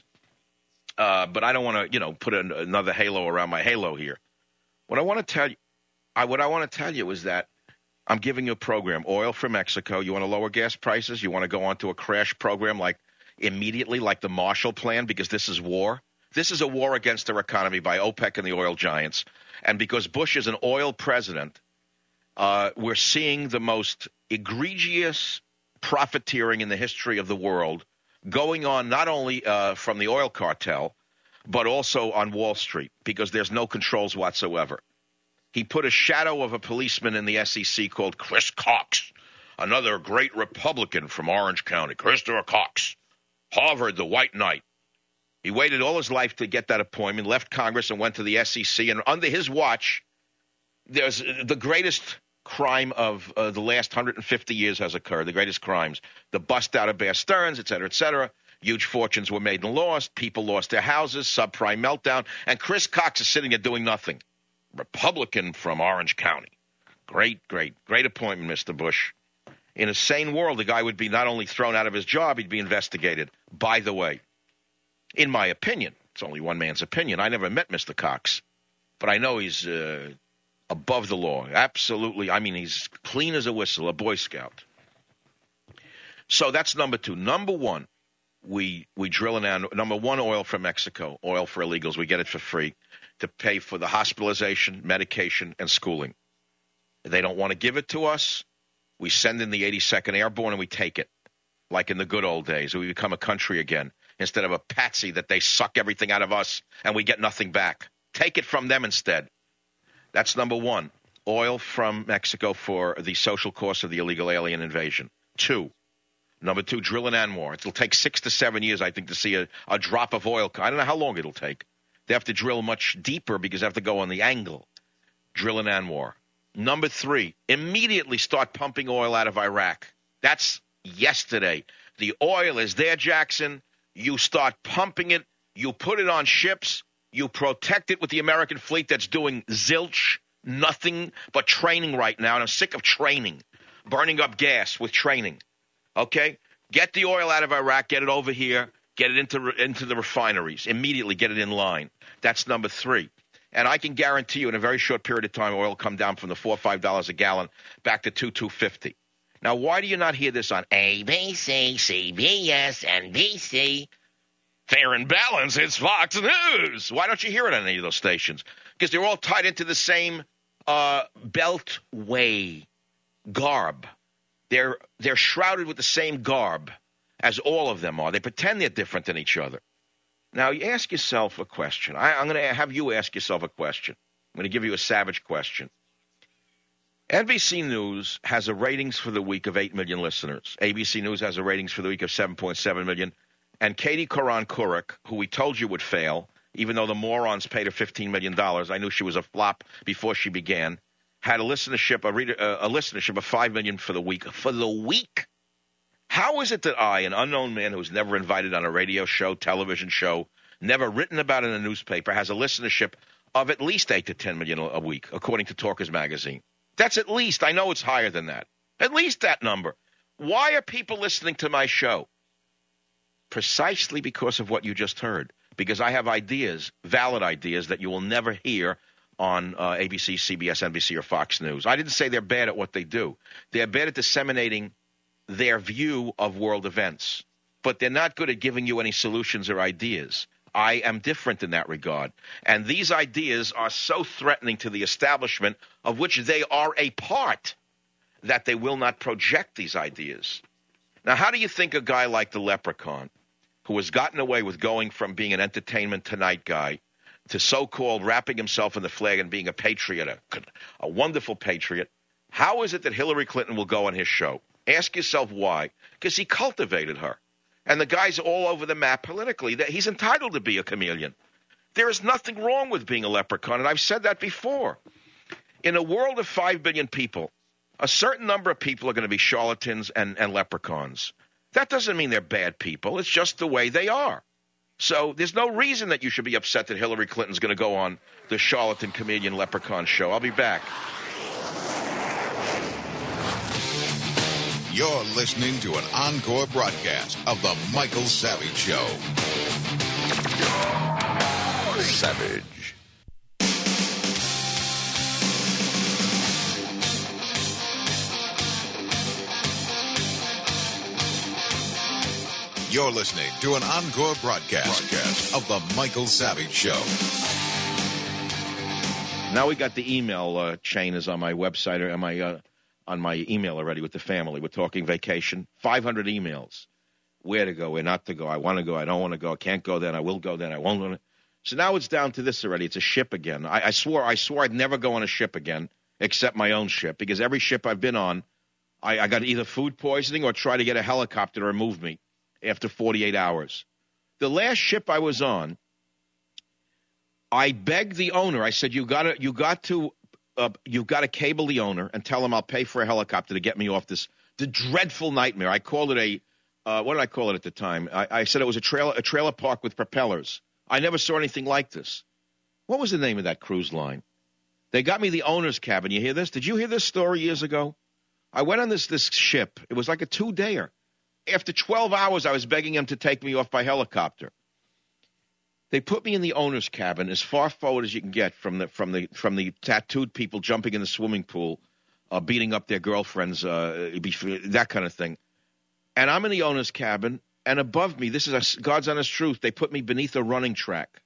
D: Uh, but I don't want to, you know, put an, another halo around my halo here. What I want to tell you, I, what I want to tell you is that I'm giving you a program, oil for Mexico. You want to lower gas prices? You want to go on to a crash program like immediately, like the Marshall Plan, because this is war. This is a war against our economy by OPEC and the oil giants. And because Bush is an oil president, uh, we're seeing the most egregious profiteering in the history of the world going on not only uh, from the oil cartel, but also on Wall Street, because there's no controls whatsoever. He put a shadow of a policeman in the S E C called Chris Cox, another great Republican from Orange County, Christopher Cox. Harvard, the white knight. He waited all his life to get that appointment, left Congress and went to the S E C. And under his watch, there's the greatest crime of uh, the last one hundred fifty years has occurred, the greatest crimes. The bust out of Bear Stearns, et cetera, et cetera. Huge fortunes were made and lost. People lost their houses, subprime meltdown. And Chris Cox is sitting there doing nothing. Republican from Orange County. Great, great, great appointment, Mister Bush. In a sane world, the guy would be not only thrown out of his job, he'd be investigated. By the way, in my opinion, it's only one man's opinion. I never met Mister Cox, but I know he's uh, above the law. Absolutely. I mean, he's clean as a whistle, a Boy Scout. So that's number two. Number one, we we drill in. Number one, oil from Mexico, oil for illegals. We get it for free to pay for the hospitalization, medication, and schooling. They don't want to give it to us. We send in the eighty-second Airborne and we take it, like in the good old days. We become a country again instead of a patsy that they suck everything out of us and we get nothing back. Take it from them instead. That's number one, oil from Mexico for the social cost of the illegal alien invasion. Two, number two, drill in Anwar. It'll take six to seven years, I think, to see a, a drop of oil. I don't know how long it'll take. They have to drill much deeper because they have to go on the angle. Drill in Anwar. Number three, immediately start pumping oil out of Iraq. That's yesterday. The oil is there, Jackson. You start pumping it. You put it on ships. You protect it with the American fleet that's doing zilch, nothing but training right now. And I'm sick of training, burning up gas with training. Okay? Get the oil out of Iraq. Get it over here. Get it into, into the refineries. Immediately get it in line. That's number three. And I can guarantee you in a very short period of time, oil will come down from the four or five dollars a gallon back to two, two fifty. Now, why do you not hear this on A B C, C B S, N B C? Fair and balanced, it's Fox News. Why don't you hear it on any of those stations? Because they're all tied into the same uh, beltway garb. They're they're shrouded with the same garb as all of them are. They pretend they're different than each other. Now, you ask yourself a question. I, I'm going to have you ask yourself a question. I'm going to give you a savage question. N B C News has a ratings for the week of eight million listeners. A B C News has a ratings for the week of seven point seven million. And Katie Koran-Kurek, who we told you would fail, even though the morons paid her fifteen million dollars, I knew she was a flop before she began, had a listenership, a, reader, a listenership of five million for the week. For the week? How is it that I, an unknown man who's never invited on a radio show, television show, never written about in a newspaper, has a listenership of at least eight to ten million a week, according to Talkers Magazine? That's at least. I know it's higher than that. At least that number. Why are people listening to my show? Precisely because of what you just heard. Because I have ideas, valid ideas, that you will never hear on uh, A B C, C B S, N B C, or Fox News. I didn't say they're bad at what they do. They're bad at disseminating their view of world events. But they're not good at giving you any solutions or ideas. I am different in that regard. And these ideas are so threatening to the establishment of which they are a part that they will not project these ideas. Now, how do you think a guy like the Leprechaun, who has gotten away with going from being an Entertainment Tonight guy to so-called wrapping himself in the flag and being a patriot, a, a wonderful patriot, how is it that Hillary Clinton will go on his show? Ask yourself why. Because he cultivated her. And the guy's all over the map politically. He's entitled to be a chameleon. There is nothing wrong with being a leprechaun, and I've said that before. In a world of five billion people, a certain number of people are going to be charlatans and, and leprechauns. That doesn't mean they're bad people. It's just the way they are. So there's no reason that you should be upset that Hillary Clinton's going to go on the charlatan chameleon leprechaun show. I'll be back.
A: You're listening to an encore broadcast of The Michael Savage Show. Savage. You're listening to an encore broadcast, broadcast of The Michael Savage Show.
D: Now we got the email uh, chain is on my website or on my... Uh, on my email already with the family. We're talking vacation, five hundred emails. Where to go, where not to go. I want to go, I don't want to go. I can't go then, I will go then, I won't go. So now it's down to this already. It's a ship again. I, I swore I swore I'd never go on a ship again except my own ship because every ship I've been on, I, I got either food poisoning or try to get a helicopter to remove me after forty-eight hours. The last ship I was on, I begged the owner. I said, you got you got to... Uh, you've got to cable the owner and tell him I'll pay for a helicopter to get me off this the dreadful nightmare. I called it a, uh, what did I call it at the time? I, I said it was a trailer, a trailer park with propellers. I never saw anything like this. What was the name of that cruise line? They got me the owner's cabin. You hear this? Did you hear this story years ago? I went on this this ship. It was like a two-dayer. After twelve hours, I was begging him to take me off by helicopter. They put me in the owner's cabin as far forward as you can get from the from the from the tattooed people jumping in the swimming pool, uh, beating up their girlfriends, uh, that kind of thing. And I'm in the owner's cabin, and above me, this is a, God's honest truth, they put me beneath a running track.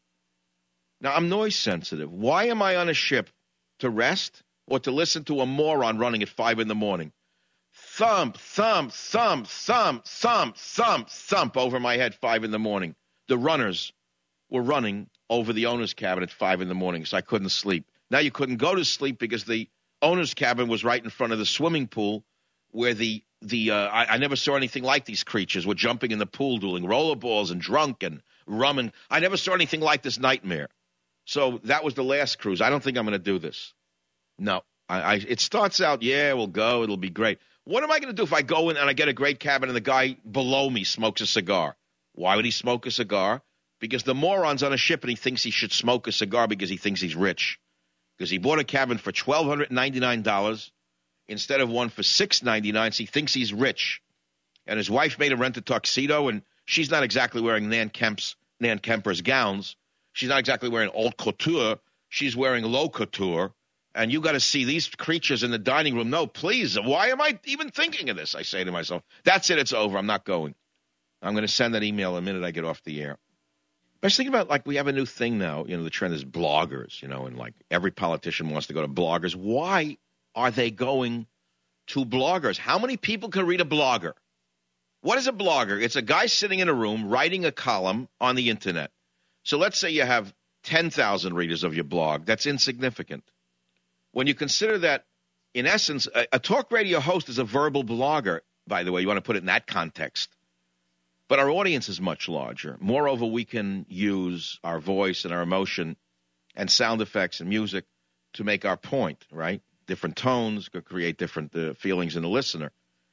D: Now, I'm noise sensitive. Why am I on a ship? To rest or to listen to a moron running at five in the morning? Thump, thump, thump, thump, thump, thump, thump over my head five in the morning. The runners were running over the owner's cabin at five in the morning, so I couldn't sleep. Now you couldn't go to sleep because the owner's cabin was right in front of the swimming pool where the, the uh, I, I never saw anything like these creatures were jumping in the pool doing rollerballs and drunk and rum. And I never saw anything like this nightmare. So that was the last cruise. I don't think I'm going to do this. No. I, I, it starts out, yeah, we'll go. It'll be great. What am I going to do if I go in and I get a great cabin and the guy below me smokes a cigar? Why would he smoke a cigar? Because the moron's on a ship and he thinks he should smoke a cigar because he thinks he's rich. Because he bought a cabin for one thousand two hundred ninety-nine dollars instead of one for six hundred ninety-nine dollars. So he thinks he's rich. And his wife made him rent a tuxedo, and she's not exactly wearing Nan Kemp's, Nan Kemper's gowns. She's not exactly wearing haute couture. She's wearing low couture. And you got to see these creatures in the dining room. No, please, why am I even thinking of this? I say to myself, that's it, it's over. I'm not going. I'm going to send that email the minute I get off the air. But I was thinking about, like, we have a new thing now. You know, the trend is bloggers, you know, and, like, every politician wants to go to bloggers. Why are they going to bloggers? How many people can read a blogger? What is a blogger? It's a guy sitting in a room writing a column on the Internet. So let's say you have ten thousand readers of your blog. That's insignificant. When you consider that, in essence, a, a talk radio host is a verbal blogger, by the way. You want to put it in that context. But our audience is much larger. Moreover, we can use our voice and our emotion and sound effects and music to make our point, right? Different tones could create different uh, feelings in the listener.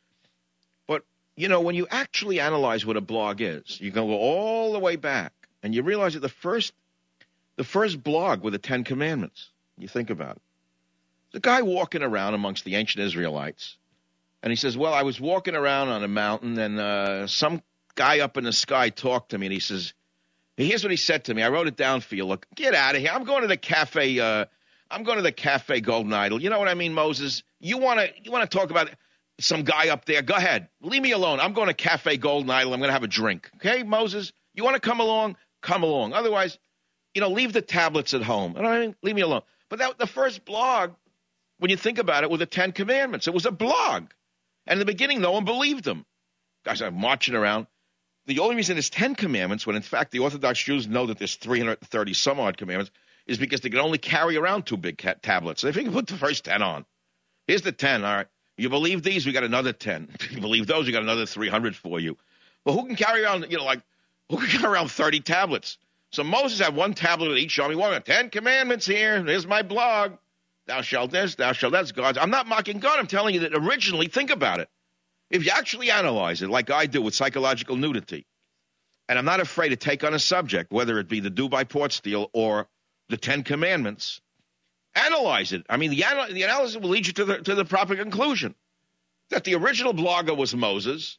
D: But, you know, when you actually analyze what a blog is, you can go all the way back, and you realize that the first, the first blog were the Ten Commandments. You think about it. The guy walking around amongst the ancient Israelites, and he says, well, I was walking around on a mountain, and uh, some guy up in the sky talked to me, and he says, here's what he said to me. I wrote it down for you. Look, get out of here. I'm going to the cafe. Uh, I'm going to the cafe Golden Idol. You know what I mean, Moses? You want to you want to talk about some guy up there? Go ahead. Leave me alone. I'm going to cafe Golden Idol. I'm going to have a drink. Okay, Moses? You want to come along? Come along. Otherwise, you know, leave the tablets at home. You know what I mean? Leave me alone. But that the first blog, when you think about it, were the Ten Commandments. It was a blog. And in the beginning, no one believed them. Guys are marching around. The only reason there's ten commandments, when in fact the Orthodox Jews know that there's three hundred thirty some odd commandments, is because they can only carry around two big tablets. So they figure put the first ten on. Here's the ten, all right. You believe these, we got another ten. You believe those, we got another three hundred for you. Well, who can carry around, you know, like, who can carry around thirty tablets? So Moses had one tablet with each army. One, ten commandments here. Here's my blog. Thou shalt this, thou shalt that's God's. I'm not mocking God. I'm telling you that originally, think about it. If you actually analyze it like I do with psychological nudity, and I'm not afraid to take on a subject, whether it be the Dubai port steal or the Ten Commandments, analyze it. I mean, the, anal- the analysis will lead you to the, to the proper conclusion that the original blogger was Moses.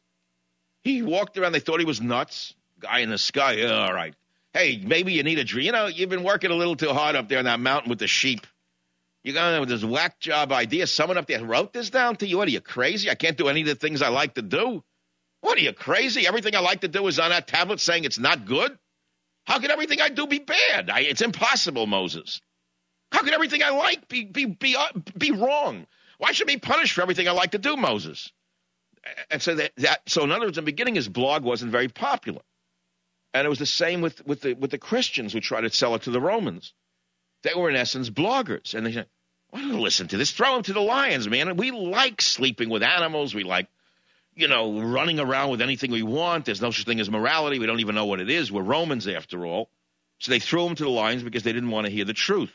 D: He walked around. They thought he was nuts. Guy in the sky. Yeah, all right. Hey, maybe you need a dream. You know, you've been working a little too hard up there on that mountain with the sheep. You got with this whack job idea. Someone up there wrote this down to you. What are you, crazy? I can't do any of the things I like to do. What are you, crazy? Everything I like to do is on that tablet saying it's not good? How can everything I do be bad? I, it's impossible, Moses. How can everything I like be be be uh, be wrong? Why should I be punished for everything I like to do, Moses? And so that, that so in other words, in the beginning, his blog wasn't very popular, and it was the same with with the with the Christians who tried to sell it to the Romans. They were in essence bloggers, and they said, "I don't listen to this. Throw them to the lions, man. We like sleeping with animals. We like." You know, running around with anything we want. There's no such thing as morality. We don't even know what it is. We're Romans, after all. So they threw them to the lions because they didn't want to hear the truth.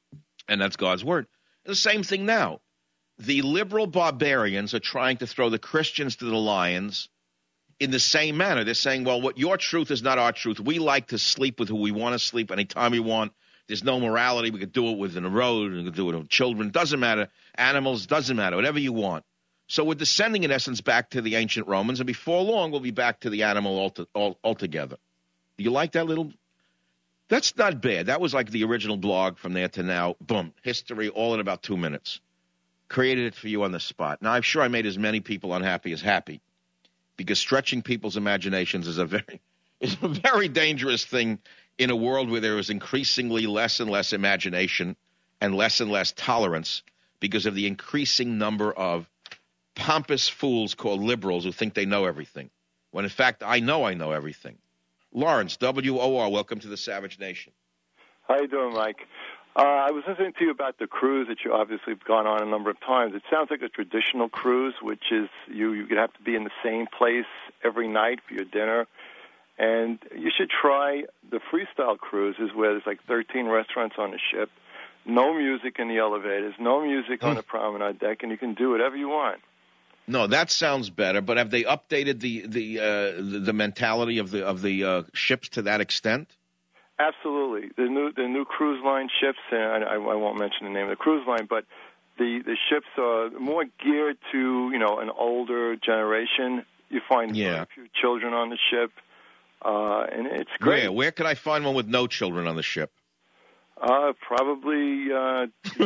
D: And that's God's word. The same thing now. The liberal barbarians are trying to throw the Christians to the lions in the same manner. They're saying, well, what your truth is not our truth. We like to sleep with who we want to sleep anytime we want. There's no morality. We could do it within the road. We could do it with children. Doesn't matter. Animals, doesn't matter. Whatever you want. So we're descending, in essence, back to the ancient Romans, and before long, we'll be back to the animal alto- all, altogether. Do you like that little? That's not bad. That was like the original blog from there to now. Boom. History all in about two minutes. Created it for you on the spot. Now, I'm sure I made as many people unhappy as happy, because stretching people's imaginations is a very, is a very dangerous thing in a world where there is increasingly less and less imagination and less and less tolerance because of the increasing number of pompous fools called liberals who think they know everything, when in fact I know I know everything. Lawrence, W O R, welcome to the Savage Nation.
N: How you doing, Mike? Uh, I was listening to you about the cruise that you obviously have gone on a number of times. It sounds like a traditional cruise, which is you you have to be in the same place every night for your dinner. And you should try the freestyle cruises where there's like thirteen restaurants on the ship, no music in the elevators, no music on the promenade deck, and you can do whatever you want.
D: No, that sounds better. But have they updated the the uh, the, the mentality of the of the uh, ships to that extent?
N: Absolutely. The new the new cruise line ships, and I, I won't mention the name of the cruise line, but the, the ships are more geared to, you know, an older generation. You find
D: yeah.
N: very few children on the ship, uh, and it's great.
D: Where? Where could I find one with no children on the ship?
N: Uh, probably. Uh,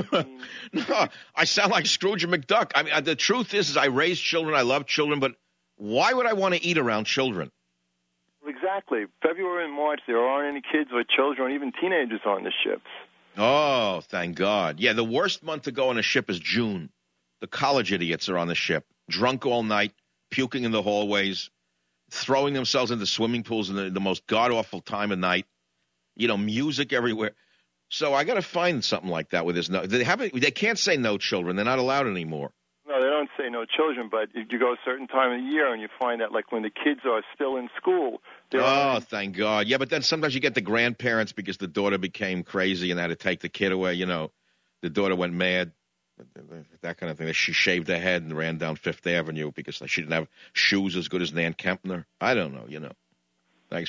D: no, I sound like Scrooge McDuck. I mean, uh, the truth is, is I raise children. I love children, but why would I want to eat around children?
N: Exactly. February and March, there aren't any kids or children or even teenagers on the ships.
D: Oh, thank God. Yeah, the worst month to go on a ship is June. The college idiots are on the ship, drunk all night, puking in the hallways, throwing themselves into swimming pools in the, the most god-awful time of night. You know, music everywhere. So I got to find something like that with this. No, they haven't. They can't say no children. They're not allowed anymore.
N: No, they don't say no children, but you go a certain time of the year and you find that, like, when the kids are still in school.
D: Oh, thank God. Yeah, but then sometimes you get the grandparents because the daughter became crazy and had to take the kid away. You know, the daughter went mad, that kind of thing. She shaved her head and ran down Fifth Avenue because she didn't have shoes as good as Nan Kempner. I don't know, you know. Thanks.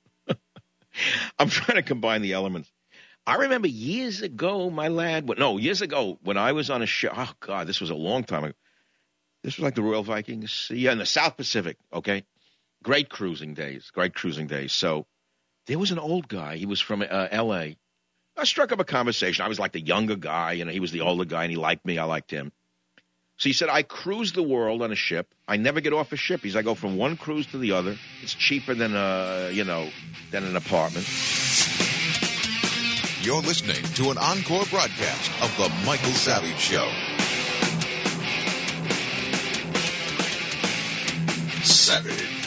D: I'm trying to combine the elements. I remember years ago, my lad, no, years ago, when I was on a ship, oh, God, this was a long time ago. This was like the Royal Vikings. Yeah, in the South Pacific, okay? Great cruising days, great cruising days. So there was an old guy. He was from uh, L A I struck up a conversation. I was like the younger guy, you know, he was the older guy, and he liked me. I liked him. So he said, I cruise the world on a ship. I never get off a ship. He said, I go from one cruise to the other. It's cheaper than, a, you know, than an apartment.
A: You're listening to an encore broadcast of The Michael Savage Show. Savage.